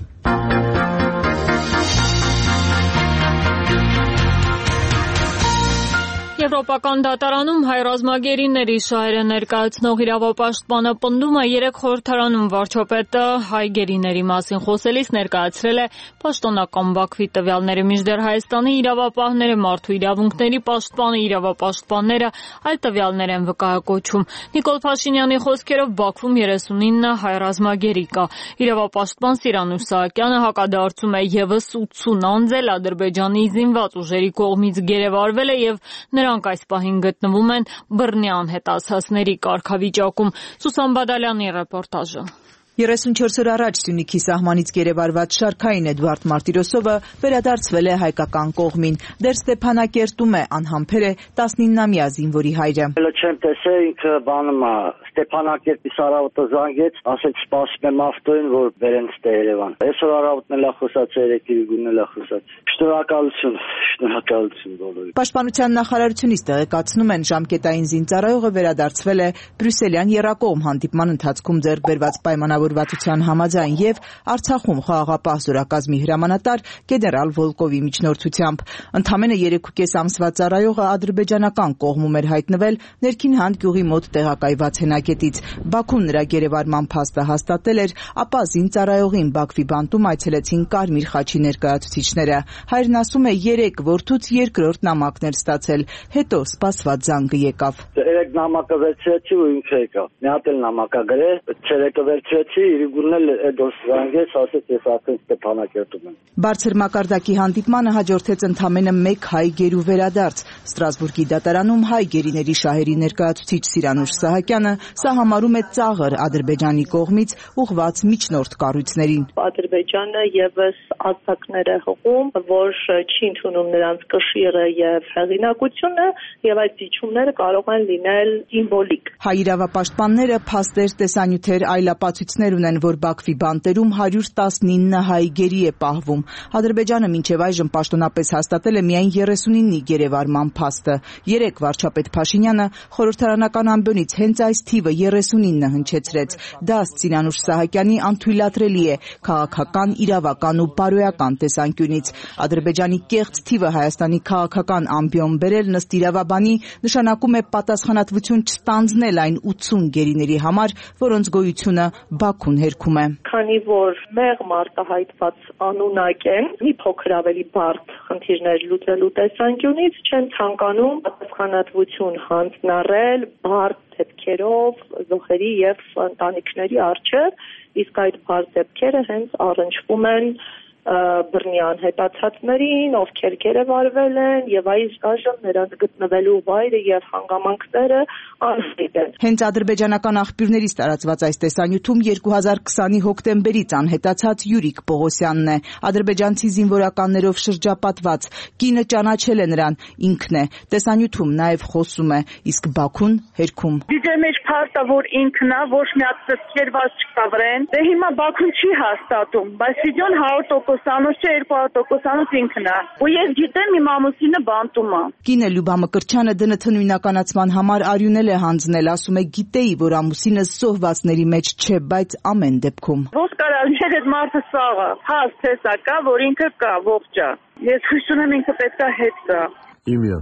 Եվրոպական դատարանում հայ ռազմագերիների շահերը ներկայացնող իրավապաշտպանը պնդում է 3 խորհրդարանում վարչապետը հայ գերիների մասին խոսելիս ներկայացրել է պաշտոնական Բաքվի տվյալները, մինչդեռ Հայաստանի իրավապահները, մարդու իրավունքների պաշտպանը, իրավապաշտպանները այլ տվյալներ են վկայակոչում։ Նիկոլ Փաշինյանի խոսքերով Բաքվում 39 հայ ռազմագերի կա։ Իրավապաշտպան Սիրանուշ Սահակյանը հակադարձում է ևս 80 անձ Ադրբեջանի զինված ուժերի կողմից գերեվարվել է եւ նրանք այս պահին գտնվում են բռնի անհետացածների կարգավիճակում։ Սուսան Բադալյանի ռեպորտաժը։ 34 օր առաջ Սյունիքի սահմանից գերեվարված շարքային Էդուարդ Մարտիրոսովը վերադարձվել է հայկական կողմին։ Դեռ Ստեփանակերտում է, անհամբեր է 19-ամյա զինվորի հայրը։ Չեմ տեսել, ինքը բանում է Ստեփանակերտի Սարավոտը զանգեց, ասեց սպասում եմ ավտոյին, որ բերեն ստե Երևան։ Այսօր առավոտն էլ խոսած, երեկի գունել էլ խոսած։ Շնորհակալություն բոլորին։ Պաշտպանության նախարարությունից տեղեկացնում են, ժամկետային զինծառայողը վերադարձվել է Բրյուսելյան եռակողմ հանդիպման ընթացքում ձեռք բերված պայմանավորվածության համաձայն եւ Արցախում խաղաղապահ զորակազմի հրամանատար գեներալ Վոլկովի միջնորդությամբ։ Ընդամենը 3.5 ամսվա ծառայողը ադրբեջանական կողմում էր հայտնվել Ներքին Հանդ գյուղի մոտ տեղակայված հենակետից։ Բաքուն նրա գերեվարման փաստը հաստատել էր, ապա զինծառայողին Բաքվի բանտում այցելեցին Կարմիր խաչի ներկայացուցիչները։ Հայրն ասում է 3 որդուց երկրորդ նամակն էր ստացել, հետո սպասված զանգը եկավ։ 3 նամակը վերցրեցի ու ինքը եկավ։ Մի հատ էլ նամակա գրել, 3-ը վերցրեցի, իրգունն էլ էդոս զանգեց, ասեց ես արդեն Ստեփանակերտում եմ։ Բարձր մակարդակի հանդիպմանը հաջորդեց ընդամենը 1 հայ գերու վերադարձ։ Ստրասբուրգի դատարանում հայ գերիների շահերի ներկայացուցիչ Սիրանուշ Սահակյանը սա համարում է ծաղր Ադրբեջանի կողմից ուղղված միջնորդ կառույցներին։ Ադրբեջանը եւս արձակներ է հողում, որ չի ընդունում նրանց կշիռը եւ հեղինակությունը, եւ այդ զիջումները կարող են լինել սիմվոլիկ։ Հայ իրավապաշտպանները փաստեր, տեսանյութեր, այլապացույցներ ունեն, որ Բաքվի բանտերում 119 հայ գերի է պահվում։ Ադրբեջանը մինչև այժմ պաշտոնապես հաստատել է միայն 39-ի գերեվարման փաստը։ 3 վարչապետ Փաշինյանը խորհրդարանական ամբիոնից հենց այս թիվը 39 հնչեցրեց։ Դա Սիրանուշ Սահակյանի անթույլատրելի է քաղաքական, իրավական ու բարոյական տեսանկյունից։ Ադրբեջանի կեղծ թիվը Հայաստանի քաղաքական ամբիոն բերելն ըստ իրավաբանի նշանակում է պատասխանատվություն չստանձնել այն 80 գերիների համար, որոնց գոյությունը Բաքուն հերքում է։ Քանի որ մեղմ արտահայտված անունակ են, մի փոքր ավելի բարդ խնդիրներ լուծելու տեսանկյունից չեն ցանկանում պատասխանատվություն հանձնարարել բարդ դեպքերով զոհերի եւ ընտանիքների առջեւ, իսկ այդ բարդ դեպքերը հենց առնչվում են բռնի անհետացածներին, ովքեր գերեվարվել են եւ այժմ նրանց գտնվելու վայրը եւ հանգամանքները անհայտ են։ Հենց ադրբեջանական աղբյուրներից տարածված այս տեսանյութում 2020-ի հոկտեմբերից անհետացած Յուրիկ Պողոսյանն է։ Ադրբեջանցի զինվորականներով շրջապատված, կինը ճանաչել է նրան, ինքն է։ Տեսանյութում նաև խոսում է, իսկ Բաքուն հերքում։ Դիջե մեջ փաստը որ ինքն է, ոչ մի հատ ծծկերված չկա վրան։ Դե հիմա Բաքուն չի հաստատում, բայց վիդեոն 100% անոց չէ, 200% անոց ինքն է։ Ու ես գիտեմ իմ ամուսինը բանտում է։ Կինը Լյուբա Մկրտչյանը ԴՆԹ նույնականացման համար արյունել է հանձնել, ասում է գիտեի, որ ամուսինս զոհվածների մեջ չէ, բայց ամեն դեպքում։ Ոնց կարա լինել այդ մարդը սաղը։ Հաս տեսա կա, որ ինքը կա, ողջ է։ Ես հույս ունեմ ինքը պետք է հետ գա։ Իմյա։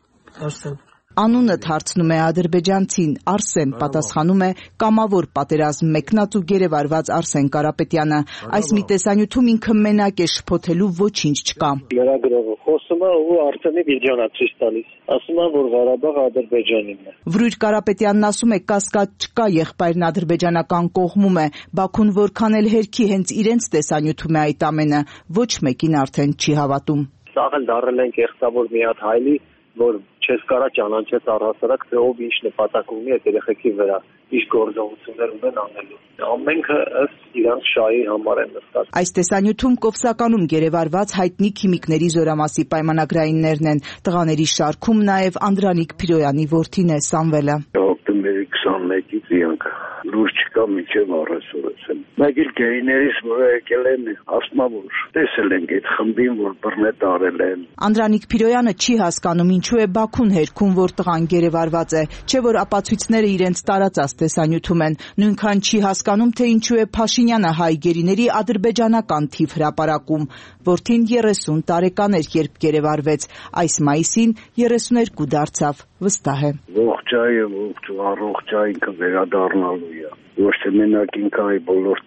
Անունը հարցնում է ադրբեջանցին, Արսեն պատասխանում է կամավոր պատերազմ մեկնած ու գերեվարված Արսեն Կարապետյանը։ Այս մի տեսանյութում ինքը մենակ է, շփոթելու ոչինչ չկա։ Լրագրողը խոսում է ու Արսենի վիդեոն է ցույց տալիս։ Ասում է, որ Ղարաբաղը Ադրբեջանինն է։ Վրույր Կարապետյանն ասում է կասկած չկա, եղբայրն ադրբեջանական կողմում է։ Բաքուն որքան էլ հերքի հենց իրենց տեսանյութում է այդ ամենը, ոչ մեկին արդեն չի հավատում։ Սաղ էլ դառել են կեղծավոր մի հատ հայլի, որ չես կարա ճանաչես առհասարակ թե ով ինչ նպատակ ունի այդ երեխեքի վրա, ինչ գործողություններ ունեն անելու։ Ամենքը ըստ իրանց շահի համար են նստած։ Այս տեսանյութում Կովսականում գերեվարված հայտնի քիմիկների զորամասի պայմանագրայիններն են։ Տղաների շարքում նաև Անդրանիկ Փիրոյանի որդին է Սամվելը։ Հոկտեմբերի 21-ից իրանք լուրջ չկա միջև առասուրս են։ Մեկ էլ գերիներից, որ եկել են, ասում որ տեսել ենք այդ խմբին, որ բռնետ արել են։ Անդրանիկ Փիրոյանը չի հասկանում ինչու է Բաքուն հերքում, որ տղան գերեվարված է, չէ որ ապացույցները իրենց տարածած տեսանյութում են։ Նույնքան չի հասկանում, թե ինչու է Փաշինյանը հայ գերիների ադրբեջանական թիվ հրապարակում։ Որդին 30 տարեկան էր, երբ գերեվարվեց։ Այս մայիսին 32 դարձավ, վստահ է։ Ողջայ ու առողջայ ինքը վերադառնալու է։ Ոչ թե մենակ ինքը, այլ բոլոր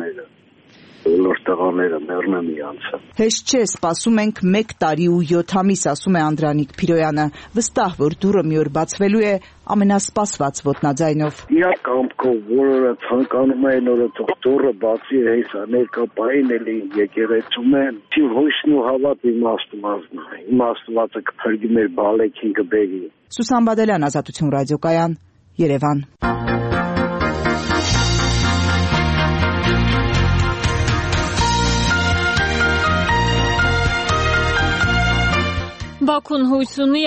տղաները մեռնեն իրանցը։ Հեշտ չէ, սպասում ենք 1 տարի ու 7 ամիս, ասում է Անդրանիկ Փիրոյանը։ Վստահ, որ դուռը մի օր բացվելու է ամենասպասված ոտնաձայնով։ Իա կամքով, որը ցանկանում են օրը դուռը բացի, հեսա ներկապային էլի եկեղեցում են։ Չի հույսն ու հավատ իմաստվածը կփրկի մեր բալեքին կբերի։ Սուսան Բադելյան, Ազատություն ռադիոկայան, Երևան։ Բաքուն հույս ունի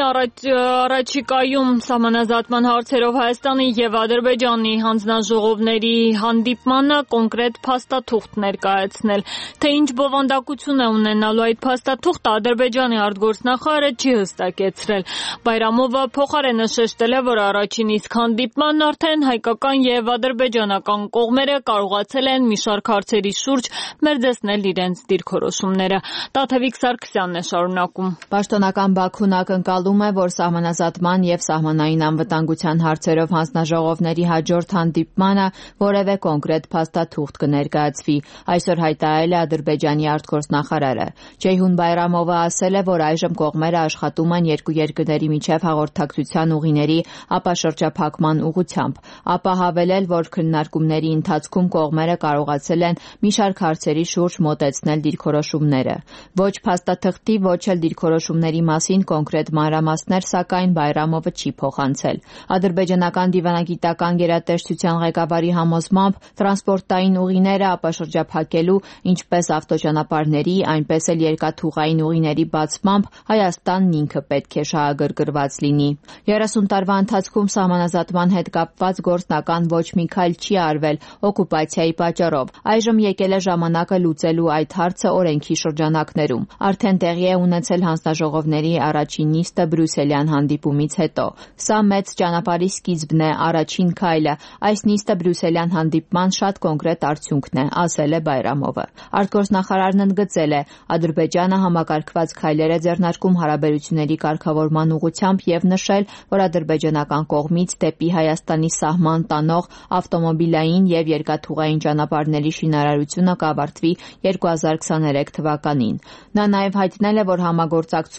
առաջիկայում սահմանազատման հարցերով Հայաստանի եւ Ադրբեջանի հանձնաժողովների հանդիպմանը կոնկրետ փաստաթուղթ ներկայացնել։ Թե ինչ բովանդակություն է ունենալու այդ փաստաթուղթը Ադրբեջանի արտգործնախարարը չի հստակեցրել։ Բայրամովը փոխարենը շեշտել է, որ առաջին իսկ հանդիպմանն արդեն հայկական եւ ադրբեջանական կողմերը կարողացել են մի շարք հարցերի շուրջ մերձեցնել իրենց դիրքորոշումները։ Տաթևիկ Սարգսյանն է շարունակում։ Պաշտոնական Բաքուն ակնկալում է, որ սահմանազատման եւ սահմանային անվտանգության հարցերով հանձնաժողովների հաջորդ հանդիպմանը որևէ կոնկրետ փաստաթուղթ կներկայացվի։ Այսօր հայտարարել է Ադրբեջանի արտգործնախարարը։ Ceyhun Bayramova ասել է, որ այժմ կողմերը աշխատում են երկու երկրների միջև հաղորդակցության ուղիների ապաշրջափակման ուղղությամբ։ Ապա հավելել, որ քննարկումների ընթացքում կողմերը կարողացել են մի շարք հարցերի շուրջ մոտեցնել դիրքորոշումները։ Ոչ փաստաթղթի, ոչ էլ դիրքորոշումների մասին կոնկրետ մանրամասներ, սակայն Բայրամովը չի փոխանցել։ Ադրբեջանական դիվանագիտական գերատեսչության ղեկավարի համոզմամբ տրանսպորտային ուղիները ապաշրջափակելու, ինչպես ավտոճանապարհների, այնպես էլ երկաթուղային ուղիների բացմամբ Հայաստանն ինքը պետք է շահագրգռված լինի։ 30 տարվա ընթացքում սահմանազատման հետ կապված գործնական ոչ մի քայլ չի արվել օկուպացիայի պատճառով։ Այժմ եկել է ժամանակը լուծելու այդ հարցը օրենքի շրջանակներում։ Արդեն տեղի է ունեցել հանձնաժողովների առաջին նիստը Բրյուսելյան հանդիպումից հետո։ Սա մեծ ճանապարհի սկիզբն է, առաջին քայլը։ Այս նիստը Բրյուսելյան հանդիպման շատ կոնկրետ արդյունքն է, ասել է Բայրամովը։ Արտգործնախարարն ընդգծել է, Ադրբեջանը համակարգված քայլեր է ձեռնարկում հարաբերությունների կարգավորման ուղղությամբ եւ նշել, որ ադրբեջանական կողմից դեպի Հայաստանի սահման տանող ավտոմոբիլային եւ երկաթուղային ճանապարհների շինարարությունը կավարտվի 2023 թվականին։ Նա նաեւ հայտնել է, որ համագործակցում են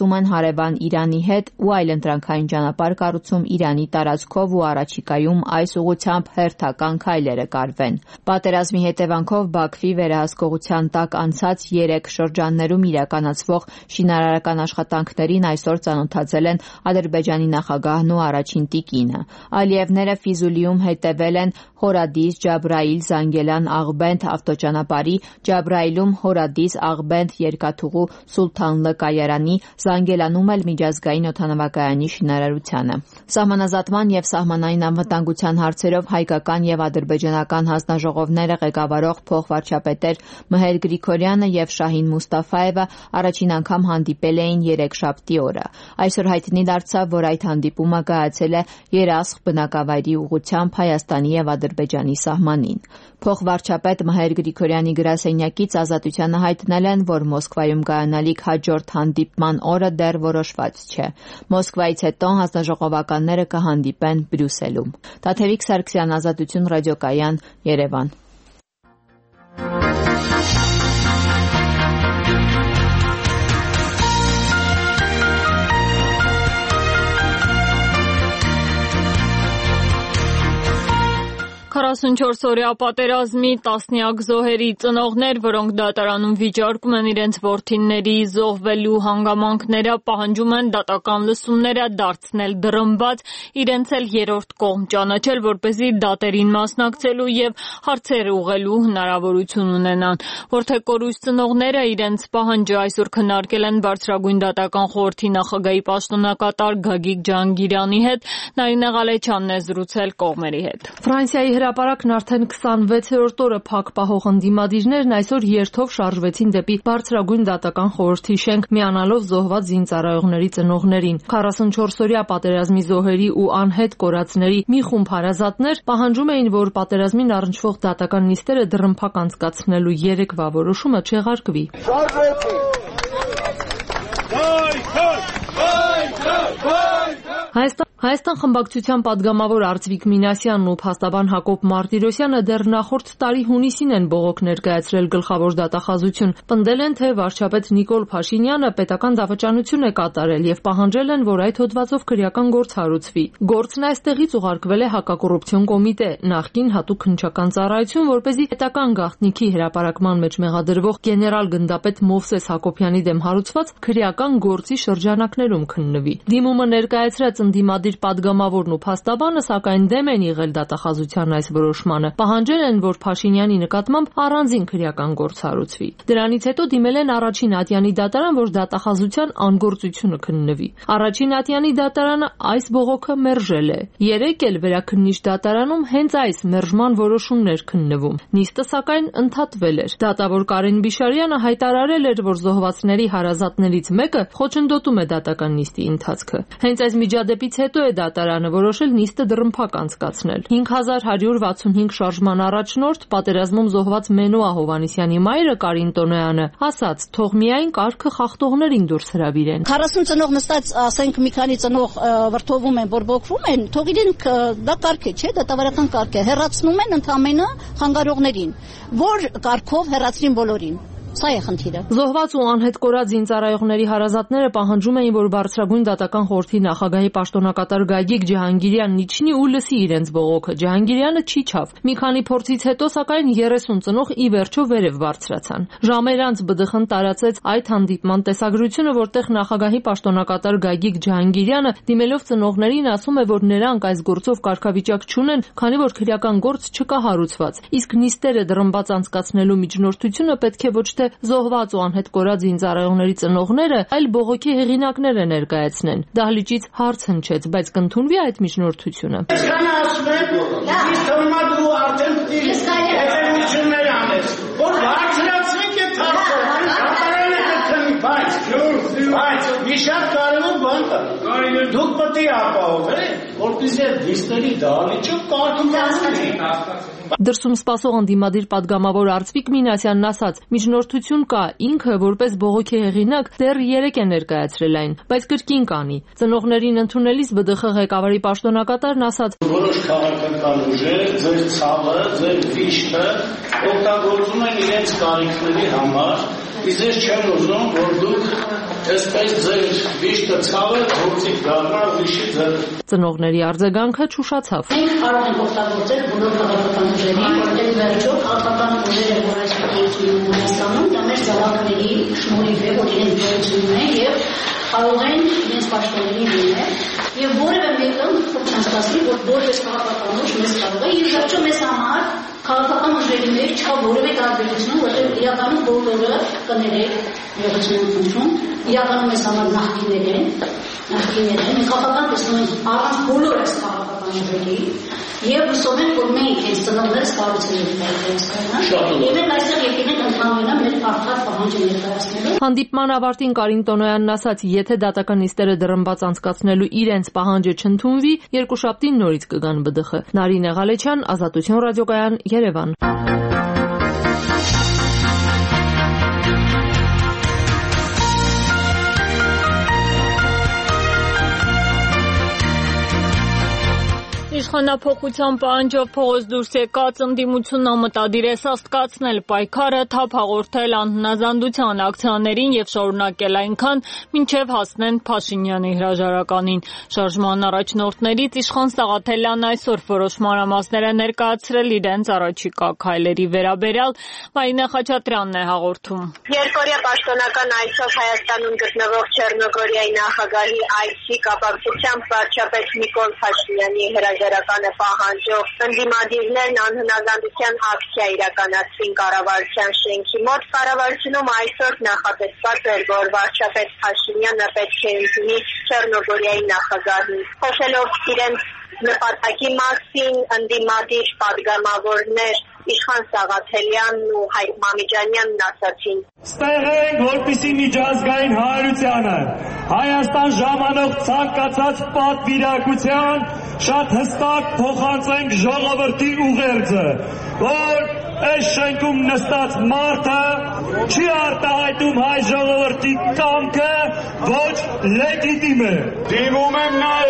Երևան Իրանի հետ ու այլընտրանքային ճանապարհ կառուցում Իրանի տարածքով ու առաջիկայում այս ուղղությամբ հերթական քայլերը կարվեն։ Պատերազմի հետևանքով Բաքվի վերահսկողության տակ անցած 3 շրջաններում իրականացվող շինարարական աշխատանքներին այսօր ծանոթացել են Ադրբեջանի նախագահն ու առաջին տիկինը։ Ալիևները Ֆիզուլիում հետևել են Հորադիս, Ջաբրայիլ, Զանգելան, Աղբենդ ավտոճանապարհի, Ջաբրայիլում Հորադիս, Աղբենդ երկաթուղու Սուլթանլը կայարանի, Զանգելանում էլ միջազգային օդանավակայանի շինարարությանը։ Սահմանազատման եւ սահմանային անվտանգության հարցերով հայկական եւ ադրբեջանական հանձնաժողովները ղեկավարող փոխվարչապետեր Մհեր Գրիգորյանը եւ Շահին Մուստաֆաևը առաջին անգամ հանդիպել էին երեքշաբթի օրը։ Այսօր հայտնի դարձավ, որ այդ հանդիպումը կայացել է Երասխ բնակավայրի ուղղությամբ Հայաստանի եւ Ադրբեջանի սահմանին։ Փոխվարչապետ Մհեր Գրիգորյանի գրասենյակից Ազատությանը հայտնել են, որ Մոսկվայում կայանալիք հաջորդ հանդիպման օրը դեռ որոշված չէ։ Մոսկվայից հետո հանձնաժողովականները կհանդիպեն Բրյուսելում։ Տաթևիկ Սարգսյան, Ազատություն ռադիոկայան, Երևան։ Օրյա պատերազմի տասնյակ զոհերի ծնողներ, որոնք դատարանում վիճարկում են իրենց որդիների զոհվելու հանգամանքները, պահանջում են դատական լսումները դարձնել դռնբաց, իրենց էլ երրորդ կողմ ճանաչել, որպեսզի դատերին մասնակցելու եւ հարցեր ուղղելու հնարավորություն ունենան։ Որդեկորույս ծնողները իրենց պահանջը այսօր քննարկել են Բարձրագույն դատական խորհրդի նախագահի պաշտոնակատար Գագիկ Ջհանգիրյանի հետ։ Նարինե Ղալեչյանն է զրուցել կողմերի հետ։ Ֆրանսիայի հրապարակն արդեն 26-րդ օրը փակ պահող ընդդիմադիրներն այսօր երթով շարժվեցին դեպի Բարձրագույն դատական խորհրդի շենք, միանալով զոհված զինծառայողների ծնողներին։ 44-օրյա պատերազմի զոհերի ու անհետ կորածների մի խումբ հարազատներ պահանջում էին, որ պատերազմին առնչվող դատական նիստերը դռնփակ անցկացնելու երեկվա որոշումը չեղարկվի։ Հայաստան խմբակցության պատգամավոր Արծվիկ Մինասյանն ու փաստաբան Հակոբ Մարտիրոսյանը դեռ նախորդ տարի հունիսին են բողոք ներկայացրել գլխավոր դատախազություն։ Պնդել են, թե վարչապետ Նիկոլ Փաշինյանը պետական դավաճանություն է կատարել եւ պահանջել են, որ այդ հոդվածով քրեական գործ հարուցվի։ Գործն այստեղից ուղարկվել է Հակակոռուպցիոն կոմիտե, նախկին հատուկ քննչական ծառայություն, որպեսզի պետական գաղտնիքի հրապարակման մեջ մեղադրվող գեներալ գնդապետ Մովսես Հակոբյանի դեմ հարուցված քրեական գործի շրջանակներում քննվի։ Դիմումը ներկայացրած ընդդիմադիր պատգամավորն ու փաստաբանը սակայն դեմ են եղել դատախազության այս որոշմանը։ Պահանջել են, որ Փաշինյանի նկատմամբ առանձին քրեական գործ հարուցվի։ Դրանից հետո դիմել են առաջին ատյանի դատարան, որ դատախազության անգործությունը քննվի։ Առաջին ատյանի դատարանը այս բողոքը մերժել է։ Երեկ էլ վերաքննիչ դատարանում հենց այս մերժման որոշումներ քննվում։ Նիստը սակայն ընդհատվել էր։ Դատավոր Կարեն Բիշարյանը հայտարարել էր, որ զոհվածների հարազատներից մեկը խոչընդոտում է դատական նիստի ընթացքը։ Հենց այս միջադեպից հետո է դատարանը որոշել նիստը դռնփակ անցկացնել։ 5165 շարժման առաջնորդ, պատերազմում զոհված Մենուա Հովանեսյանի մայրը Կարին Տոնոյանը ասաց, թող միայն կարգը խախտողներին դուրս հրավիրեն։ 40 ծնող նստած, ասենք մի քանի ծնող վրդովում են, բորբոքվում են, թող իրենք դա կարգ է, չէ, դատավարական կարգ է, հեռացնում են ընդամենը խանգարողներին, որ կարգով հեռացրին բոլորին։ Սա է խնդիրը։ Զոհված ու անհետ կորած զինծառայողների հարազատները պահանջում էին, որ Բարձրագույն դատական խորհրդի նախագահի պաշտոնակատար Գագիկ Ջհանգիրյանն իջնի ու լսի իրենց բողոքը։ Ջհանգիրյանը չիջավ։ Մի քանի փորձից հետո սակայն 30 ծնող ի վերջո վերև բարձրացան։ Ժամեր անց ԲԴԽ-ն տարածեց այդ հանդիպման տեսագրությունը, որտեղ նախագահի պաշտոնակատար Գագիկ Ջհանգիրյանը դիմելով ծնողներին ասում է, որ նրանք այս գործով կարգավիճակ չունեն, քանի որ քրեական գործ չկա հարուցված։ Իսկ նիստերը դռնբաց անցկացնելու միջնորդությունը պետք է ոչ թե զոհված ու անհետ կորած զինծառայողների ծնողները, այլ բողոքի հեղինակները ներկայացնեն։ Դահլիճից հարց հնչեց, բայց կընդունվի այդ միջնորդությունը։ Այսքանը ասում են, իսկ թվում է դու արդեն հետևություններ անես, որ բարձրացվեք այդ հարցը, բայց մի շատ կարևոր բան կա։ Դուք պետք է ապահովեք, որպեսզի այդ դիստերի դահլիճը կարգավորվի։ Դրսում սպասող ընդդիմադիր պատգամավոր Արծվիկ Մինասյանն ասաց, միջնորդություն կա, ինքը որպես բողոքի հեղինակ դեռ 3 է ներկայացրել այն, բայց կրկին կանի։ Ծնողներին ընդունելիս ԲԴԽ ղեկավարի պաշտոնակատարն ասաց. Որոշ քաղաքական ուժեր, ձեր ցավը, ձեր վիշտը օգտագործում են իրենց կարիքների համար, իսկ ես չեմ ուզում, որ դուք այսպես ձեր վիշտը ցավը գործիք դառնա ուրիշի ձեռ։ Ծնողների արձագանքը չուշացավ։ Մենք կարող ենք օգտագործել բոլոր քաղաքական ուժերին, որտեղ վերջո քաղաքական ուժերը, որ այսպես Հայաստանում, դա մեր զավակների շնորհիվ է, որ իրենք գործում են եւ կարող են իրենց պաշտոններին լինել եւ որևէ մեկը փոքր չանցկացնի, որ որպես քաղաքական ուժ մեզ կարող է եւ վերջո մեզ համար քաղաքական ուժերի մեջ չկա որևէ տարբերություն, որտեղ իրականում բոլորը կներեք եղեցին ընդունվում, իրականում մեզ համար նախկիններ են, մենք քաղաքական տեսնում ենք առանց բոլոր այս քաղաքական ուժերի եւ հուսով ենք, որ մենք այս ծնողներս կառուցել ենք այս կողմը եւ մենք այստեղ եկել ենք ընդհանրապես մեր արդար պահանջը ներկայացնելու։ Հանդիպման ավարտին Կարին Տոնոյանն ասաց, եթե դատական նիստերը դռնբաց անցկացնելու իրենց պահանջը չընդունվի, երկուշաբթին նորից կգան ԲԴԽ։ Նարինե Ղալեչյան, Ազատություն ռադիոկայան, Երևան։ Իշխանափոխության պահանջով փողոց դուրս եկած ընդդիմությունն անմտադիր է սաստկացնել պայքարը, թափ հաղորդել անհնազանդության ակցիաներին եւ շարունակել այնքան, մինչեւ հասնեն Փաշինյանի հրաժարականին։ Շարժման առաջնորդներից Իշխան Սաղաթելյանն այսօր որոշ մանրամասներ է ներկայացրել իրենց առաջիկա քայլերի վերաբերյալ, Մարինե Խաչատրյանն է հաղորդում։ Երկօրյա պաշտոնական այցով Հայաստանում գտնվող Չեռնոգորիայի նախագահի այցի կապակցությամբ վարչապետ Նիկոլ Փաշինյանի հրաժարականը պահանջող ընդդիմադիրներն անհնազանդության ակցիա իրականացրին կառավարության շենքի մոտ։ Կառավարությունում այսօր նախատեսված էր, որ վարչապետ Փաշինյանը պետք է ընդունի Չեռնոգորիայի նախագահին։ Խոսելով իրենց նպատակի մասին, ընդդիմադիր պատգամավորներ Իշխան Սաղաթելյանն ու Հայկ Մամիջանյանն ասացին. Ստեղենք, որպեսզի միջազգային հանրությանը Հայաստան ժամանող ցանկացած պատվիրակության շատ հստակ փոխանցենք ժողովրդի ուղերձը, որ այս շենքում նստած մարդը չի արտահայտում հայ ժողովրդի կամքը, ոչ լեգիտիմ է։ Դիմում եմ նաև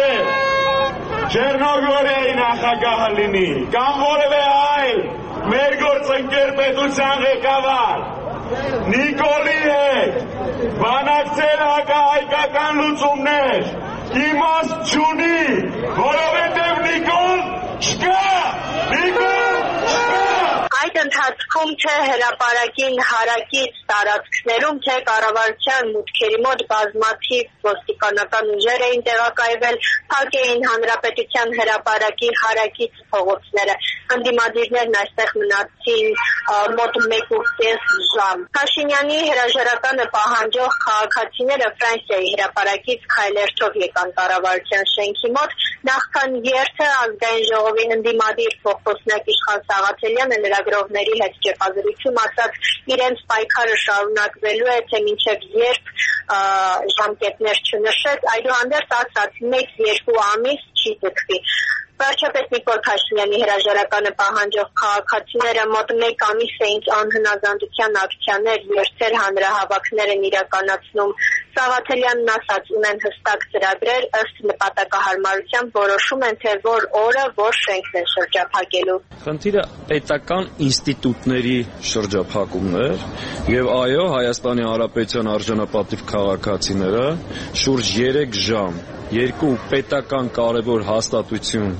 Չեռնոգորիայի նախագահը լինի, կամ որևէ այլ մեր գործընկեր պետության ղեկավար Նիկոլի հետ բանակցել հակահայկական լուծումներ իմաստ չունի, որովհետև Նիկոլ չկա, Նիկոլ չկա։ Այդ ընթացքում թե հրապարակին հարակից տարածքներում, թե կառավարության մուտքերի մոտ բազմաթիվ ոստիկանական ուժեր էին տեղակայվել, փակ էին հանրապետության հրապարակի հարակից փողոցները։ Ընդդիմադիրներն այստեղ մնացին մոտ 1.5 ժամ։ Փաշինյանի հրաժարականը պահանջող քաղաքացիները Ֆրանսիայի հրապարակից քայլերթով եկան կառավարության շենքի մոտ։ Նախքան երթը ազգային ժողովին ընդդիմադիր փոխխոսնակ Իշխան Սաղաթելյանը լրագրողների հետ ճեպազրույցում ասաց, իրենց պայքարը շարունակվելու է, թե մինչև երբ ժամկետներ չնշեց, այդուհանդերձ ասաց 1-2 ամիս չի ձգվի։ Վարչապետ Նիկոլ Փաշինյանի հրաժարականը պահանջող քաղաքացիները մոտ 1 ամիս էին անհնազանդության ակցիաներ, երթեր, հանրահավաքներ են իրականացնում։ Սաղաթելյանն ասաց, ունեն հստակ ծրագրեր, ըստ նպատակահարմարության որոշում են, թե որ օրը, որ շենքն են շրջափակելու։ Խնդիրը պետական ինստիտուտների շրջափակումն էր, եւ այո, Հայաստանի Հանրապետության արժանապատիվ քաղաքացիները շուրջ 3 ժամ երկու պետական կարևոր հաստատություն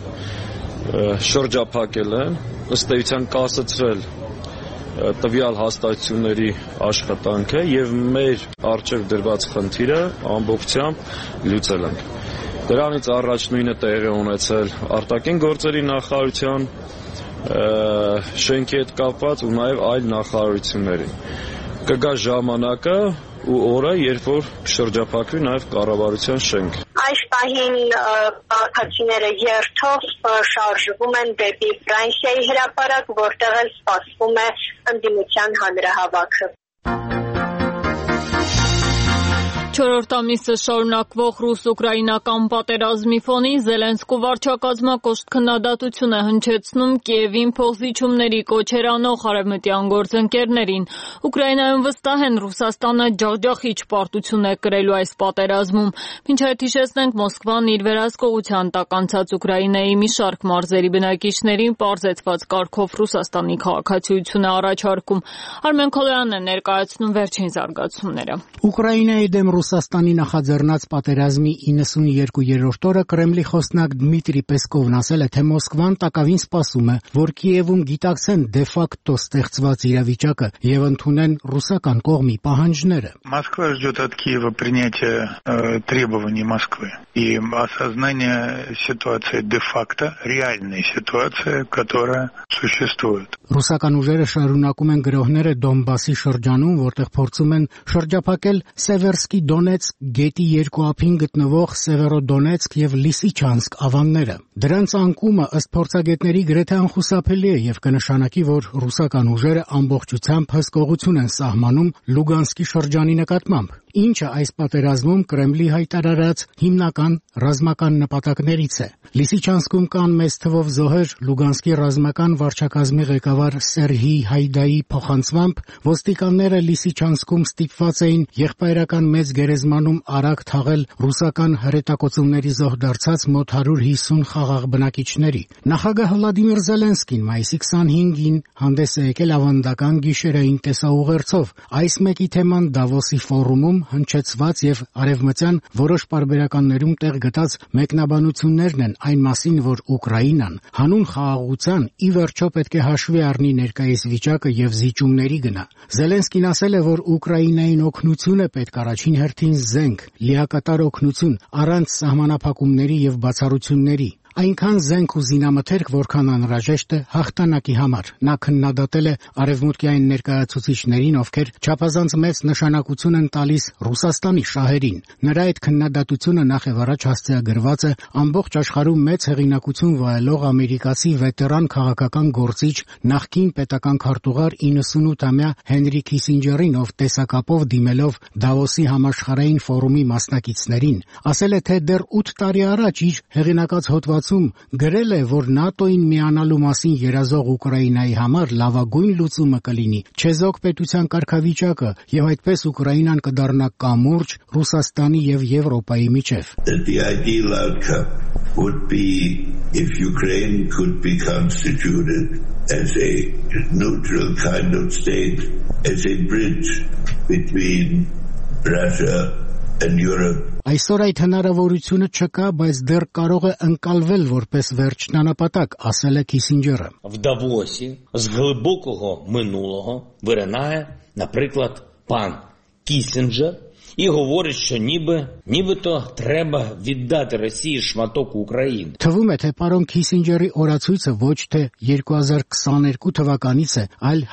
շրջափակել են, ըստ էության կասեցրել տվյալ հաստատությունների աշխատանքը եւ մեր առջև դրված խնդիրը ամբողջությամբ լուծել ենք։ Դրանից առաջ նույնը տեղի ունեցել արտաքին գործերի նախարարության շենքի հետ կապված ու նաեւ այլ նախարարությունների։ Կգա ժամանակը ու օրը, երբ որ կշրջափակվի նաև կառավարության շենք։ Այս պահին քաղաքացիները երթով շարժվում են դեպի Ֆրանսիայի հրապարակ, որտեղ էլ սպասվում է ընդդիմության հանրահավաքը։ 4-րդ ամիսը շարունակվող ռուս-ուկրաինական պատերազմի ֆոնին Զելենսկու վարչակազմը կոշտ քննադատություն է հնչեցնում Կիևին փոխզիջումների կոչեր անող արևմտյան գործընկերներին։ Ուկրաինայում վստահ են Ռուսաստանը ջախջախիչ պարտություն է կրելու այս պատերազմում։ Մինչ այդ հիշեցնենք, Մոսկվան իր վերահսկողության տակ անցած Ուկրաինայի մի շարք մարզերի բնակիչներին պարզեցված կարգով Ռուսաստանի քաղաքացիություն է առաջարկում։ Արմեն Քոլոյանն է ներկայացնում վերջին զարգացումները։ Ուկրաինայի դեմ Ռուսաստանի նախաձեռնած պատերազմի 92-րդ օրը Կրեմլի խոսնակ Դմիտրի Պեսկովն ասել է, թե Մոսկվան տակավին սպասում է, որ Կիևում գիտակցեն դե ֆակտո ստեղծված իրավիճակը եւ ընդունեն ռուսական կողմի пահանջները. Москва ждет от Киева принятия требований Москвы и осознания ситуации де-факто, реальной ситуации, которая существует. Ռուսական ուժերը շարունակում են գրոհները Դոնբասի շրջանում, որտեղ փորձում են շրջափակել Սևերսկի Դոնեցկ գետի երկու ափին գտնվող Սևերոդոնեցկ եւ Լիսիչանսկ ավանները։ Դրանց անկումը ըստ փորձագետների գրեթե անխուսափելի է եւ կնշանակի, որ ռուսական ուժերը ամբողջությամբ հսկողություն են սահմանում Լուգանսկի շրջանի նկատմամբ, ինչը այս պատերազմում Կրեմլի հայտարարած հիմնական ռազմական նպատակներից է։ Լիսիչանսկում կան մեծ թվով զոհեր Լուգանսկի ռազմական վարչակազմի ղեկավար Սերհի Հայդայի փոխանցմամբ ոստիկանները Լիսիչանսկում ստիպված էին եղբայրական մեծ գերեզմանում արագ թաղել ռուսական հրետակոծումների զոհ դարձած մոտ 150 խաղաղ բնակիչների։ Նախագահ Վլադիմիր Զելենսկին մայիսի 25-ին հանդես է եկել ավանդական գիշերային տեսաուղերձով։ Այս մեկի թեման Դավոսի ֆորումում հնչեցված եւ արևմտյան որոշ պարբերականներում տեղ գտած մեկնաբանություններն են այն մասին, որ Ուկրաինան հանուն խաղաղության ի վերջո պետք է հաշվի առնի ներկայիս վիճակը եւ զիջումների գնա։ Զելենսկին ասել է, որ Ուկրաինային օգնություն է պետք առաջին հերթին զենք, լիակատար օգնություն, առանց սահմանափակումների եւ բացառությունների։ Այնքան զենք ու զինամթերք, որքան անհրաժեշտ է հաղթանակի համար։ Նա քննադատել է արևմուտքյան ներկայացուցիչներին, ովքեր չափազանց մեծ նշանակություն են տալիս Ռուսաստանի շահերին։ Նրա այդ քննադատությունը նախ եւ առաջ հասցեագրված է ամբողջ աշխարհում մեծ հեղինակություն վայելող ամերիկացի վետերան քաղաքական գործիչ նախկին պետական քարտուղար 98-ամյա Հենրի Քիսինջերին, ով տեսակապով դիմելով Դավոսի համաշխարհային ֆորումի մասնակիցներին, ասել է, թե դեռ 8 տարի առաջ իր հեղինակած հոդվածում գրել է, որ ՆԱՏՕ-ին միանալու մասին երազող Ուկրաինայի համար լավագույն լուծումը կլինի չեզոք պետության կարգավիճակը եւ այդպես Ուկրաինան կդառնա կամուրջ Ռուսաստանի եւ Եվրոպայի միջև։ The ideal outcome would be if Ukraine could be constituted as a neutral kind of state, as a bridge between Russia and Europe. Այսօր այդ հնարավորությունը չկա, բայց դեռ կարող է ընկալվել որպես վերջնանապատակ, ասել է Քիսինջերը։ В Давосі з глибокого минулого виринає, наприклад, пан Кісінджер і говорить, що нібито треба віддати Росії шматок України. Թվում է, թե պարոն Քիսինջերի օրացույցը ոչ թե 2022 թվականից է, այլ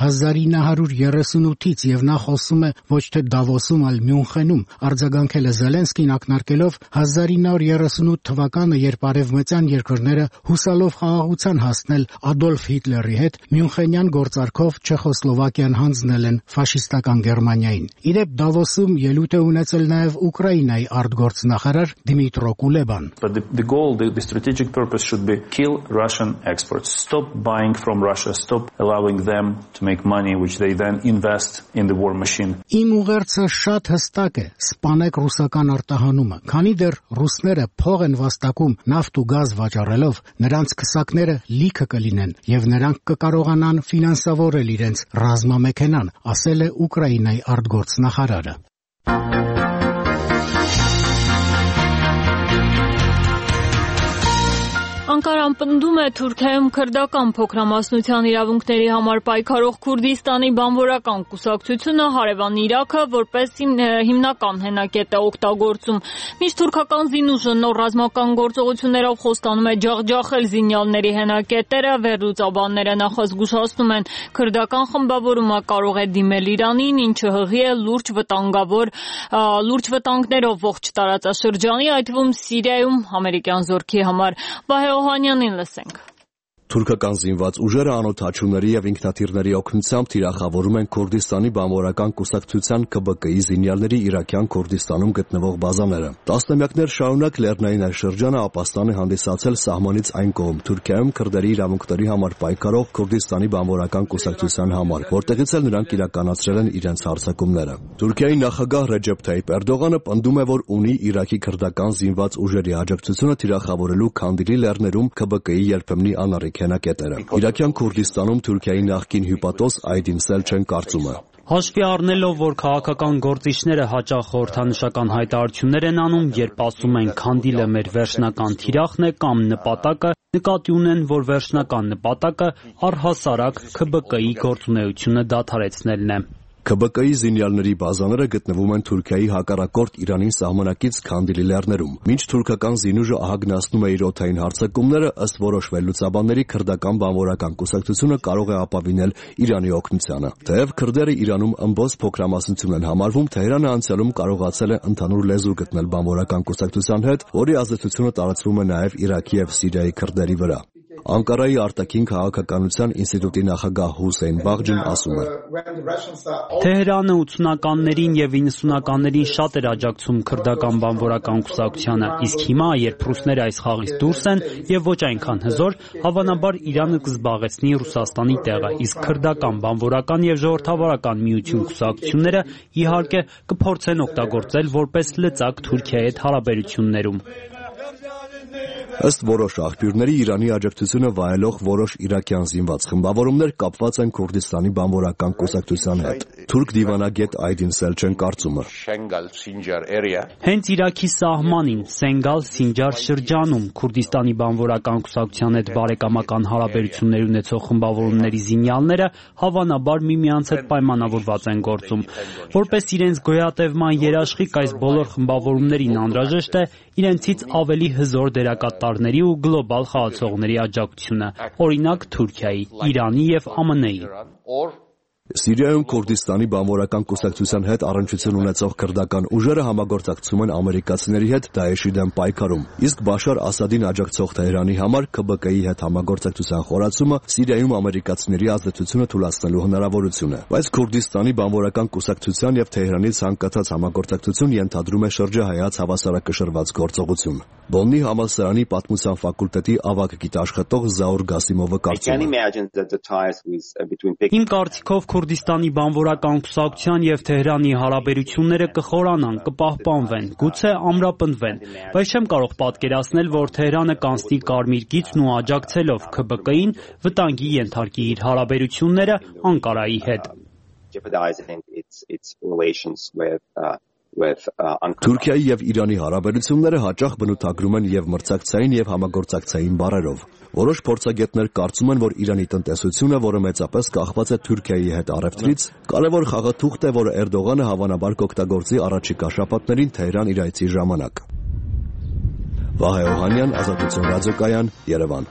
1938-ից եւ նա խոսում է ոչ թե Դավոսում, այլ Մյունխենում։ Արձագանքել է Զելենսկին ակնարկելով 1938 թվականը, երբ արևմտյան երկրները հուսալով խաղաղության հասնել Ադոլֆ Հիտլերի հետ, Մյունխենյան գործարքով Չեխոսլովակիան հանձնել են ֆաշիստական Գերմանիային։ Իդեպ Դավոսում ելույթ է ունեցել նաև Ուկրաինայի արտգործնախարար Դիմիտրո Կուլեբան։ The goal, the strategic purpose should be kill Russian exports. Stop buying from Russia. Stop allowing them to make money which they then invest in the war machine. Իմ ուղերձը շատ հստակ է. սպանեք ռուսական արտահանումը։ Քանի դեռ ռուսները փող են վաստակում նավթ ու գազ վաճառելով, նրանց քսակները լիքը կլինեն եւ նրանք կկարողանան ֆինանսավորել իրենց ռազմամեքենան, ասել է Ուկրաինայի արտգործնախարարը։ Անկարան պնդում է Թուրքիայում քրդական փոքրամասնության իրավունքների համար պայքարող Քուրդիստանի բանվորական կուսակցությունը հարևան Իրաքը որպես հիմնական հենակետ է օգտագործում։ Մինչ թուրքական զինուժը նոր ռազմական գործողություններով խոստանում է ջախջախել զինյալների հենակետերը, վերլուծաբանները նախազգուշացնում են, քրդական խմբավորումը կարող է դիմել Իրանին, ինչը հղի է լուրջ վտանգներով ողջ տարածաշրջանի, այդ թվում Սիրիայում ամերիկյան զորքի համար։ Օհանյանին լսենք։ Թուրքական զինված ուժերը անօդաչուների եւ ինքնաթիռների օգնությամբ թիրախավորում են Քուրդիստանի բանվորական կուսակցության ԿԲԿ-ի զինյալների Իրաքյան Քուրդիստանում գտնվող բազաները։ Տասնամյակներ շարունակ Լեռնային այս շրջանը ապաստան է հանդիսացել սահմանից այն կողմ Թուրքիայում քրդերի իրավունքների համար պայքարող Քուրդիստանի բանվորական կուսակցության համար, որտեղից էլ նրանք իրականացրել են իրենց հարձակումները։ Թուրքիայի նախագահ Ռեջեփ Թայիփ Էրդողանը պնդում է, որ ունի Իրաքի քրդական զինված ուժերի աջակցությունը թիրախավորելու Քանդիլի լեռներում ԿԲԿ-ի երբեմնի անառիկ հենակետերը։ Իրաքյան Քուրդիստանում Թուրքիայի նախկին հյուպատոս Այդին Սելչեն կարծում է. Հաշվի առնելով, որ քաղաքական գործիչները հաճախ խորհրդանշական հայտարարություններ են անում, երբ ասում են քանդիլը մեր վերջնական թիրախն է կամ նպատակը, նկատի ունեն, որ վերջնական նպատակը առհասարակ ՔԲԿ-ի գործունեությունը դադարեցնելն է։ ՔԲԿ-ի զինյալների բազաները գտնվում են Թուրքիայի հակառակորդ Իրանին սահմանակից Քանդիլի լեռներում։ Մինչ թուրքական զինուժը ահագնացնում է իր օդային հարձակումները, ըստ որոշ վերլուծաբանների քրդական բանվորական կուսակցությունը կարող է ապավինել Իրանի օգնությանը։ Թեև քրդերը Իրանում ըմբոս փոքրամասնություն են համարվում, Թեհրանը անցյալում կարողացել է ընդհանուր լեզու գտնել բանվորական կուսակցության հետ, որի ազդեցությունը տարածվում է նաև Իրաքի եւ Սիրիայի քրդերի վրա։ Անկարայի արտաքին քաղաքականության ինստիտուտի նախագահ Հուսեյն Բաղջին ասում է. Թեհրանը 80-ականներին եւ 90-ականներին շատ էր աջակցում քրդական բանվորական կուսակցությանը, իսկ հիմա, երբ ռուսները այս խաղից դուրս են եւ ոչ այնքան հզոր, հավանաբար Իրանը կզբաղեցնի Ռուսաստանի տեղը, իսկ քրդական բանվորական եւ ժողովրդավարական միություն կուսակցությունները իհարկե կփորձեն օգտագործել որպես լծակ Թուրքիայի հետ հարաբերություններում։ Ըստ որոշ աղբյուրների Իրանի աջակցությունը վայելող որոշ իրաքյան զինված խմբավորումներ կապված են Քուրդիստանի բանվորական կուսակցության հետ։ Թուրք դիվանագետ Այդին Սելչեն կարծում է. Հենց Իրաքի սահմանին Սենգալ-Սինջար շրջանում Քուրդիստանի բանվորական կուսակցության հետ բարեկամական հարաբերություններ ունեցող խմբավորումների զինյալները հավանաբար միմյանց հետ պայմանավորված են գործում։ Որպես իրենց գոյատևման երաշխիք այս բոլոր խմբավորումներին անհրաժեշտ է իրենցից ավելի հզոր դերակատարների ու գլոբալ խաղացողների աջակցությունը, օրինակ Թուրքիայի, Իրանի եւ ԱՄՆ-ի։ Սիրիայում Քուրդիստանի բանվորական կուսակցության հետ առնչություն ունեցող քրդական ուժերը համագործակցում են ամերիկացիների հետ Դաեշի դեմ պայքարում, իսկ Բաշար Ասադին աջակցող Թեհրանի համար ՔԲԿ-ի հետ համագործակցության խորացումը Սիրիայում ամերիկացիների ազդեցությունը թուլացնելու հնարավորություն է, բայց Քուրդիստանի բանվորական կուսակցության եւ Թեհրանի ցանկացած համագործակցություն ենթադրում է շրջահայաց հավասարակշռված գործողություն։ Բոննի համալսարանի պատմության ֆակուլտետի ավագ գիտաշխատող Զաուր Գասիմովը կարծում է. Իմ կարծիքով Քուրդիստանի բանվորական կուսակցության եւ Թեհրանի հարաբերությունները կխորանան, կպահպանվեն, գուցե ամրապնդվեն, բայց չեմ կարող պատկերացնել, որ Թեհրանը կանցնի կարմիր գիծն ու աջակցելով ՔԲԿ-ին վտանգի ենթարկի իր հարաբերությունները Անկարայի հետ։ Թուրքիայի եւ Իրանի հարաբերությունները հաճախ բնութագրում են եւ մրցակցային եւ համագործակցային բառերով։ Որոշ փորձագետներ կարծում են, որ Իրանի տնտեսությունը, որը մեծապես կախված է Թուրքիայի հետ առևտրից, կարևոր խաղաթուղթ է, որը Էրդողանը հավանաբար կօգտագործի առաջիկա շաբաթներին Թեհրան իր այցի ժամանակ։ Վահե Օհանյան, Ազատություն ռադիոկայան, Երևան։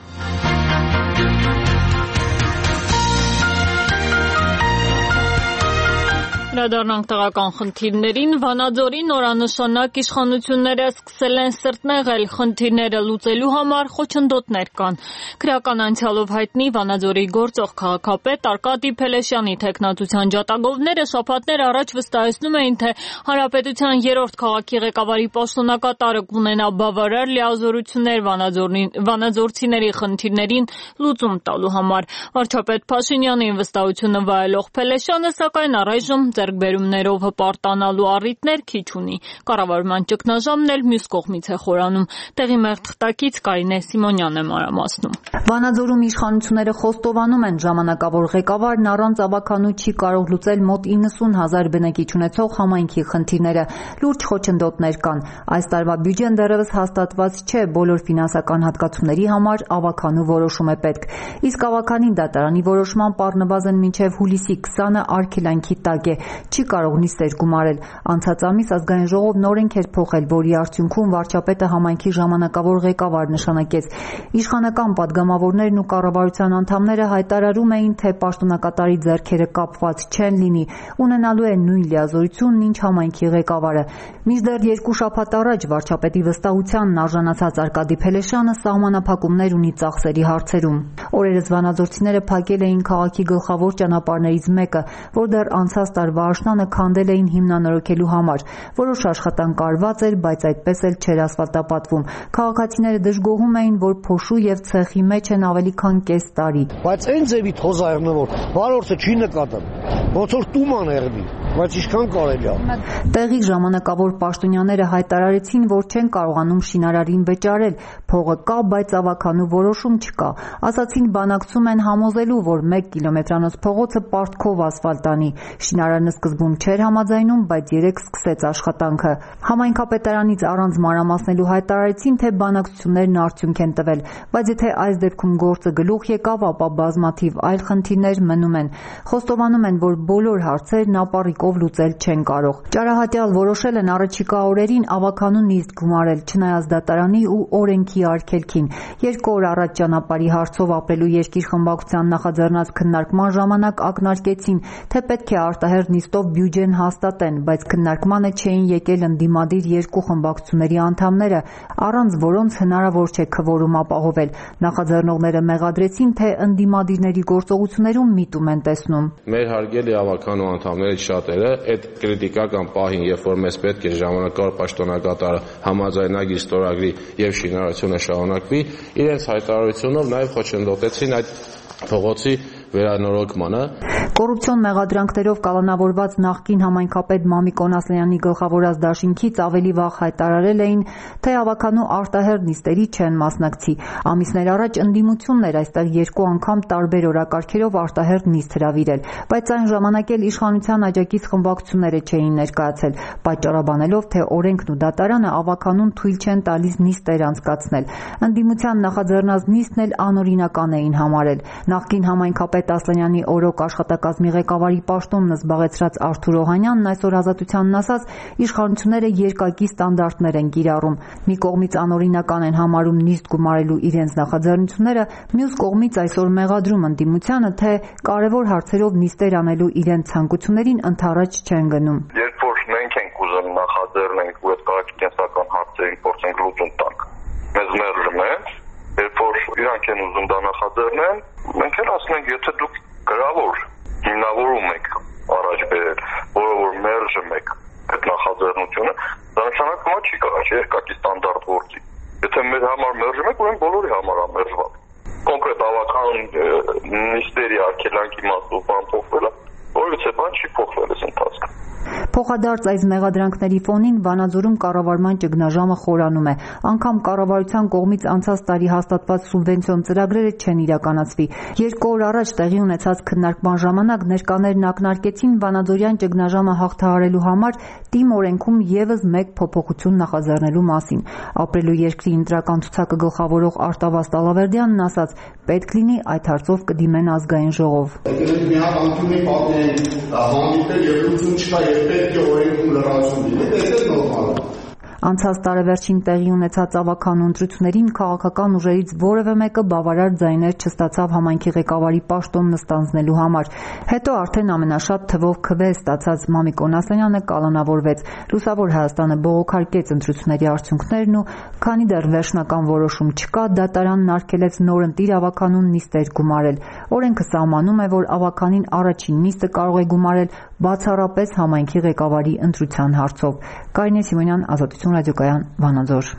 Հրադառնանք տեղական խնդիրներին, Վանաձորի նորանշանակ իշխանությունները սկսել են սրտնեղել խնդիրները լուծելու համար խոչընդոտներ կան։ Քրեական անցյալով հայտնի Վանաձորի գործող քաղաքապետ Արկադի Փելեշյանի թեկնածության ջատագովները շաբաթներ առաջ վստահեցնում էին, թե հանրապետության 3-րդ քաղաքի ղեկավարի պաշտոնակատարը կունենա բավարար լիազորություններ վանաձորցիների խնդիրներին լուծում տալու համար։ Վարչապետ Փաշինյանին վստահությունը վայելող Փելեշյանը սակայն առայժմ ձեռքբերումներով հպարտանալու առիթներ քիչ ունի։ Կառավարման ճգնաժամն էլ մյուս կողմից է խորանում։ Տեղի մեղթղթակից Կարինե Սիմոնյանն է մանրամասնում։ Վանաձորում իշխանությունները խոստովանում են, ժամանակավոր ղեկավարն առանց ավականու չի կարող լուծել մոտ 90,000 բնակիչ ունեցող համայնքի խնդիրները։ Լուրջ խոչընդոտներ կան։ Այս տարվա բյուջեն դեռևս հաստատված չէ, բոլոր ֆինանսական հատկացումների համար ավականու որոշում է պետք։ Իսկ ավականին դատարանի որոշմամբ առնվազն մինչև հուլիսի 20-ը արգելանքի տակ է, չի կարող նիստեր գումարել։ Անցած ամիս ազգային ժողովն օրենք էր փոխել, որի արդյունքում վարչապետը համայնքի ժամանակավոր ղեկավար նշանակեց։ Իշխանական падգամավորներն ու կառավարության անդամները հայտարարում էին, թե պաշտոնակատարի ձեռքերը կապված չեն լինի, ունենալու է նույն լիազորությունն, ինչ համայնքի ղեկավարը։ Մինչդեռ 2 շաբաթ առաջ վարչապետի վստահությանն արժանացած Արկադի Փելեշյանը սահմանափակումներ ունի ծախսերի հարցերում։ Օրերս վանաձորցիները փակել էին քաղաքի գլխավոր ճանապարհներից մեկը, որ դեռ անցած տարվա աշնանը քանդել էին հիմնանորոգելու համար։ Որոշ աշխատանք արված էր, բայց այդպես էլ չէր ասֆալտապատվում։ Քաղաքացիները դժգոհում էին, որ փոշու եւ ցեխի մեջ են ավելի քան կես տարի։ Բայց այն ձևի թոզայրն է, որ վարորդը չի նկատում, ոնց որ տուման եղնի, բայց ինչքան կարելի է։ Տեղի ժամանակավոր պաշտոնյաները հայտարարեցին, որ չեն կարողանում շինարարին վճարել, փողը կա, բայց ավականու որոշում չկա։ Ասացին, բանակցում են համոզելու, որ 1 կիլոմետրանոց փողոցը պարտքով ասֆալտանի։ Շինարարները Մարիամյանն սկզբում չէր համաձայնում, բայց երեկ սկսեց աշխատանքը։ Համայնքապետարանից առանց մանրամասնելու հայտարարեցին, թե բանակցություններն արդյունք են տվել, բայց եթե այս դեպքում գործը գլուխ եկավ, ապա բազմաթիվ այլ խնդիրներ մնում են։ Խոստովանում են, որ բոլոր հարցերն ապառիկով լուծել չեն կարող։ Ճարահատյալ որոշել են առաջիկա օրերին ավականու նիստ գումարել, չնայած դատարանի ու օրենքի արգելքին։ 2 օր առաջ ճանապարհի հարցով ապրելու երկիր խմբակցության նախաձեռնած քննարկման ժամանակ ակնարկեցին, թե պետք է արտահերթ նիստով բյուջեն հաստատեն, բայց քննարկմանը չէին եկել ընդդիմադիր երկու խմբակցությունների անդամները, առանց որոնց հնարավոր չէ քվորում ապահովել։ Նախաձեռնողները մեղադրեցին, թե ընդդիմադիրների գործողություններում միտում են տեսնում։ Մեր հարգելի ավականու անդամներից շատերը այդ կրիտիկական պահին, երբ որ մեզ պետք է ժամանակավոր պաշտոնակատարը համաձայնագիր ստորագրի եւ շինարարությունը շարունակվի, իրենց հայտարարությունով նաեւ խոչընդոտեցին այդ փողոցի վերանորոգմանը։ Կոռուպցիոն մեղադրանքներով կալանավորված նախկին համայնքապետ Մամիկ Օնասլյանի գլխավորած դաշինքից ավելի վաղ հայտարարել էին, թե ավականու արտահերթ նիստերի չեն մասնակցի։ Ամիսներ առաջ ընդդիմությունն էր այստեղ 2 անգամ տարբեր օրակարգերով արտահերթ նիստ հրավիրել, բայց այն ժամանակ էլ իշխանության աջակից խմբակցությունները չէին ներկայացել, պատճառաբանելով, թե օրենքն ու դատարանը ավականուն թույլ չեն տալիս նիստեր անցկացնել։ Ընդդիմության նախաձեռնած նիստն էլ անօրինական էին համարել։ Նախկին համայնքապետ Ասլանյանի օրոք աշխատակազմի ղեկավարի պաշտոնն զբաղեցրած Արթուր Օհանյանն այսօր Ազատությանն ասաց, իշխանությունները երկակի ստանդարտներ են կիրառում։ Մի կողմից անօրինական են համարում նիստ գումարելու իրենց նախաձեռնությունները, մյուս կողմից այսօր մեղադրում ընդդիմությանը, թե կարևոր հարցերով նիստեր անելու իրենց ցանկություններին ընդառաջ չեն գնում։ Երբ որ մենք ենք ուզում նախաձեռնենք ու այդ քաղաքական հարցերին փորձենք լուծում տանք, մեզ մերժում են, երբ որ իրանք են ուզում դա նախաձեռնեն, մենք էլ ասում ենք, եթե դուք գրավոր հիմնավորում եք առաջ բերել, որը որ մերժում եք այդ նախաձեռնությունը, դա նշանակում է չի կարող երկակի ստանդարտ գործի։ Եթե մեր համար մերժում եք, ուրեմն բոլորի համար է մերժված։ Կոնկրետ ավական նիստերի արգելանքի մասով բան փոխվել է, որովհետեւ բան չի փոխվել այս ընթացքում։ Փոխադարձ այս մեղադրանքների ֆոնին Վանաձորում կառավարման ճգնաժամը խորանում է։ Անգամ կառավարության կողմից անցած տարի հաստատված սուբվենցիոն ծրագրերը չեն իրականացվի։ 2 օր առաջ տեղի ունեցած քննարկման ժամանակ ներկաներն ակնարկեցին Վանաձորյան ճգնաժամը հաղթահարելու համար ՏԻՄ օրենքում եւս մեկ փոփոխություն նախաձեռնելու մասին։ Ապրելու երկրի ընտրական ցուցակը գլխավորող Արտավազդ Ալավերդյանն ասաց, պետք լինի այդ հարցով կդիմեն ազգային ժողով։ Մի հատ անկյունի պատմեն, հանդիպել եւ լուծում չկա եւ պետք է օրենքում լրացում լինի, դա է նորմալ։ Անցած տարեվերջին տեղի ունեցած ավականու ընտրություններին քաղաքական ուժերից որևէ մեկը բավարար ձայներ չստացավ համայնքի ղեկավարի պաշտոնն ստանձնելու համար։ Հետո արդեն ամենաշատ թվով քվե ստացած Մամիկ Օնասլյանը կալանավորվեց։ Լուսավոր Հայաստանը բողոքարկեց ընտրությունների արդյունքներն ու քանի դեռ վերջնական որոշում չկա, դատարանն արգելեց նորընտիր ավականուն նիստեր գումարել։ Օրենքը սահմանում է, որ ավականին առաջին նիստը կարող է գումարել բացառապես համայնքի ղեկավարի ընտրության հարցով։ Կարինե Սիմոնյան, Ազատություն ռադիոկայան, Վանաձոր։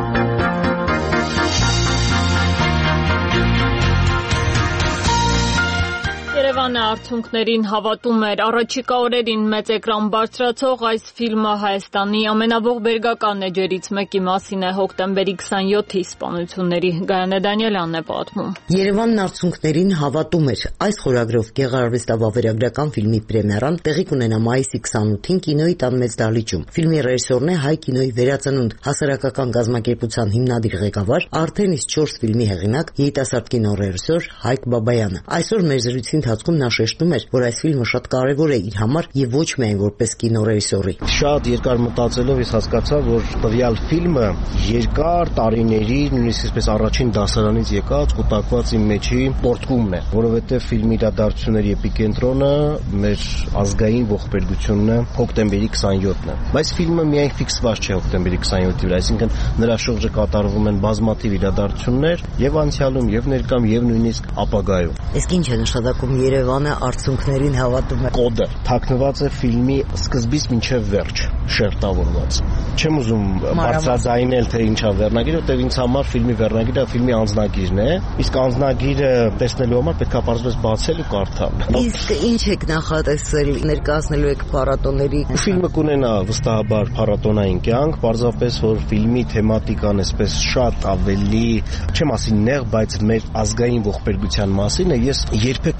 Երևանը արդյունքներին հավատում էր։ Առաջիկա օրերին մեծ էկրան բարձրացող այս ֆիլմը Հայաստանի ամենաողբերգական էջերից մեկի մասին է հոկտեմբերի 27-ի սպանությունների։ Գայանե Դանիելյանն է պատմում։ Երևանն արդյունքներին հավատում էր։ Այս խորագրով գեղարվեստավավերագրական ֆիլմի պրեմիերան տեղի կունենա մայիսի 28-ին կինոյի տան մեծ դահլիճում։ Ֆիլմի ռեժիսորն է հայ կինոյի վերածնունդ հասարակական կազմակերպության հիմնադիր ղեկավար, արդեն իսկ 4 ֆիլմի հեղինակ, երիտասարդ կինոռեժիսոր Հայկ Բաբայանը։ Այսօր մեր զրույցի ընթացքում նա շեշտում էր, որ այս ֆիլմը շատ կարևոր է իր համար եւ ոչ միայն որպես կինոռեժիսորի։ Շատ երկար մտածելով ես հասկացա, որ տվյալ ֆիլմը երկար տարիների, նույնիսկ այսպես առաջին դասարանից եկած կուտակված իմ մեջի պորտկումն է, որովհետեւ ֆիլմի իրադարձությունների էպիկենտրոնը մեր ազգային ողբերգությունն է հոկտեմբերի 27-ն է։ Բայց ֆիլմը միայն ֆիքսված չէ հոկտեմբերի 27-ի վրա, այսինքն նրա շուրջը կատարվում են բազմաթիվ իրադարձություններ եւ անցյալում, եւ ներկայում, եւ նույնիսկ ապագայում։ Իսկ ինչ է նշանակում Երևանը արդյունքներին հավատում է։ Կոդը թաքնված է ֆիլմի սկզբից մինչև վերջ, շերտավորված։ Չեմ ուզում բարձրաձայնել, թե ինչա վերնագիրը, որտեղ ինձ համար ֆիլմի վերնագիրը ֆիլմի անձնագիրն է, իսկ անձնագիրը տեսնելու համար պետք է պարզապես բացել ու կարդալ։ Իսկ ինչ եք նախատեսել, ներկայացնելու եք փառատոների։ Ֆիլմը կունենա վստահաբար փառատոնային կյանք, պարզապես որ ֆիլմի թեմատիկան այսպես շատ ավելի, չեմ ասի նեղ, բայց մեր ազգային ողբերգության մասին է, ես երբեք չեմ հավատում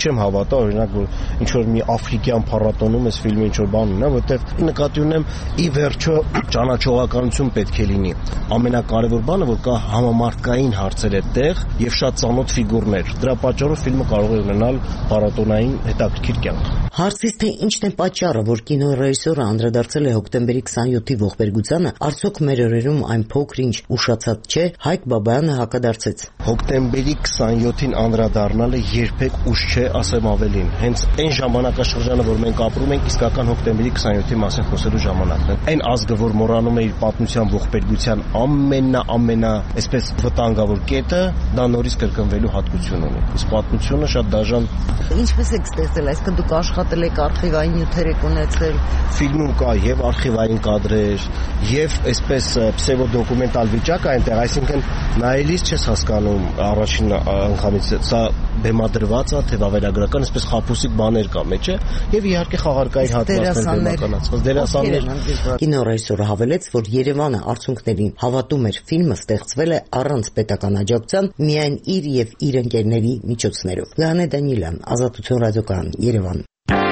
տա, օրինակ որ ինչ որ մի աֆրիկյան փառատոնում էս ֆիլմը ինչ որ բան ունի, որովհետև նկատի ունեմ ի վերջո ճանաչողականություն պետք է լինի։ Ամենակարևոր բանը որ կա համամարտկային հարցեր այդտեղ եւ շատ ծանոթ ֆիգուրներ։ Դրա պատճառով ֆիլմը կարող է ունենալ փառատոնային հետաքրքիր կյանք։ Հարցից թե ինչն է պատճառը, որ կինոռեժիսորը անդրադարձել է հոկտեմբերի 27-ի ողբերգությանը, արդյոք մեր օրերում այն փոքր-ինչ ուշացած չէ, Հայկ Բաբայանը հակադարձեց։ Հոկտեմբերի 27-ին անդրադառնալը երբեք ուշ չէ, ասեմ ավելին։ Հենց այն ժամանակաշրջանը, որ մենք ապրում ենք, իսկական հոկտեմբերի 27-ի մասին խոսելու ժամանակն է։ Այն ազգը, որ մոռանում է իր պատմության ողբերգության ամենա, այսպես վտանգավոր կետը, դա նորից կրկնվելու հատկություն ունի։ Իսկ պատմությունը շատ դաժան։ Ինչպես եք ստեղծել, այսինքն դուք աշխատել եք արխիվային նյութեր եք ունեցել։ Ֆիլմում կա եւ արխիվային կադրեր, եւ այսպես պսևդոկումենտալ վիճակ այնտեղ, այսինքն նայելիս չես հասկանում առաջին անգամից սա բեմադրված է թե վավերագրական, այսպես խաբուսիկ բաներ կա մեջը եւ իհարկե խաղարկային հատվածներ բեմականացված դերասաններ։ Կինոռեժիսորը հավելեց, որ Երևանը արդյունքներին հավատում էր, ֆիլմը ստեղծվել է առանց պետական աջակցության, միայն իր եւ իր ընկերների միջոցներով։ Լեոնիդ Դանիելյան, Ազատություն ռադիոկայան, Երևան։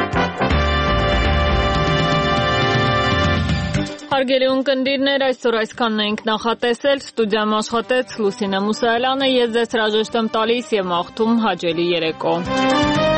Հարգելի ունկնդիրներ, այսօր այսքանն ենք նախատեսել, ստուդիայում աշխատեց Լուսինե Մուսայելյանը, ես ձեզ հրաժեշտ եմ տալիս եւ մաղթում հաճելի երեկո։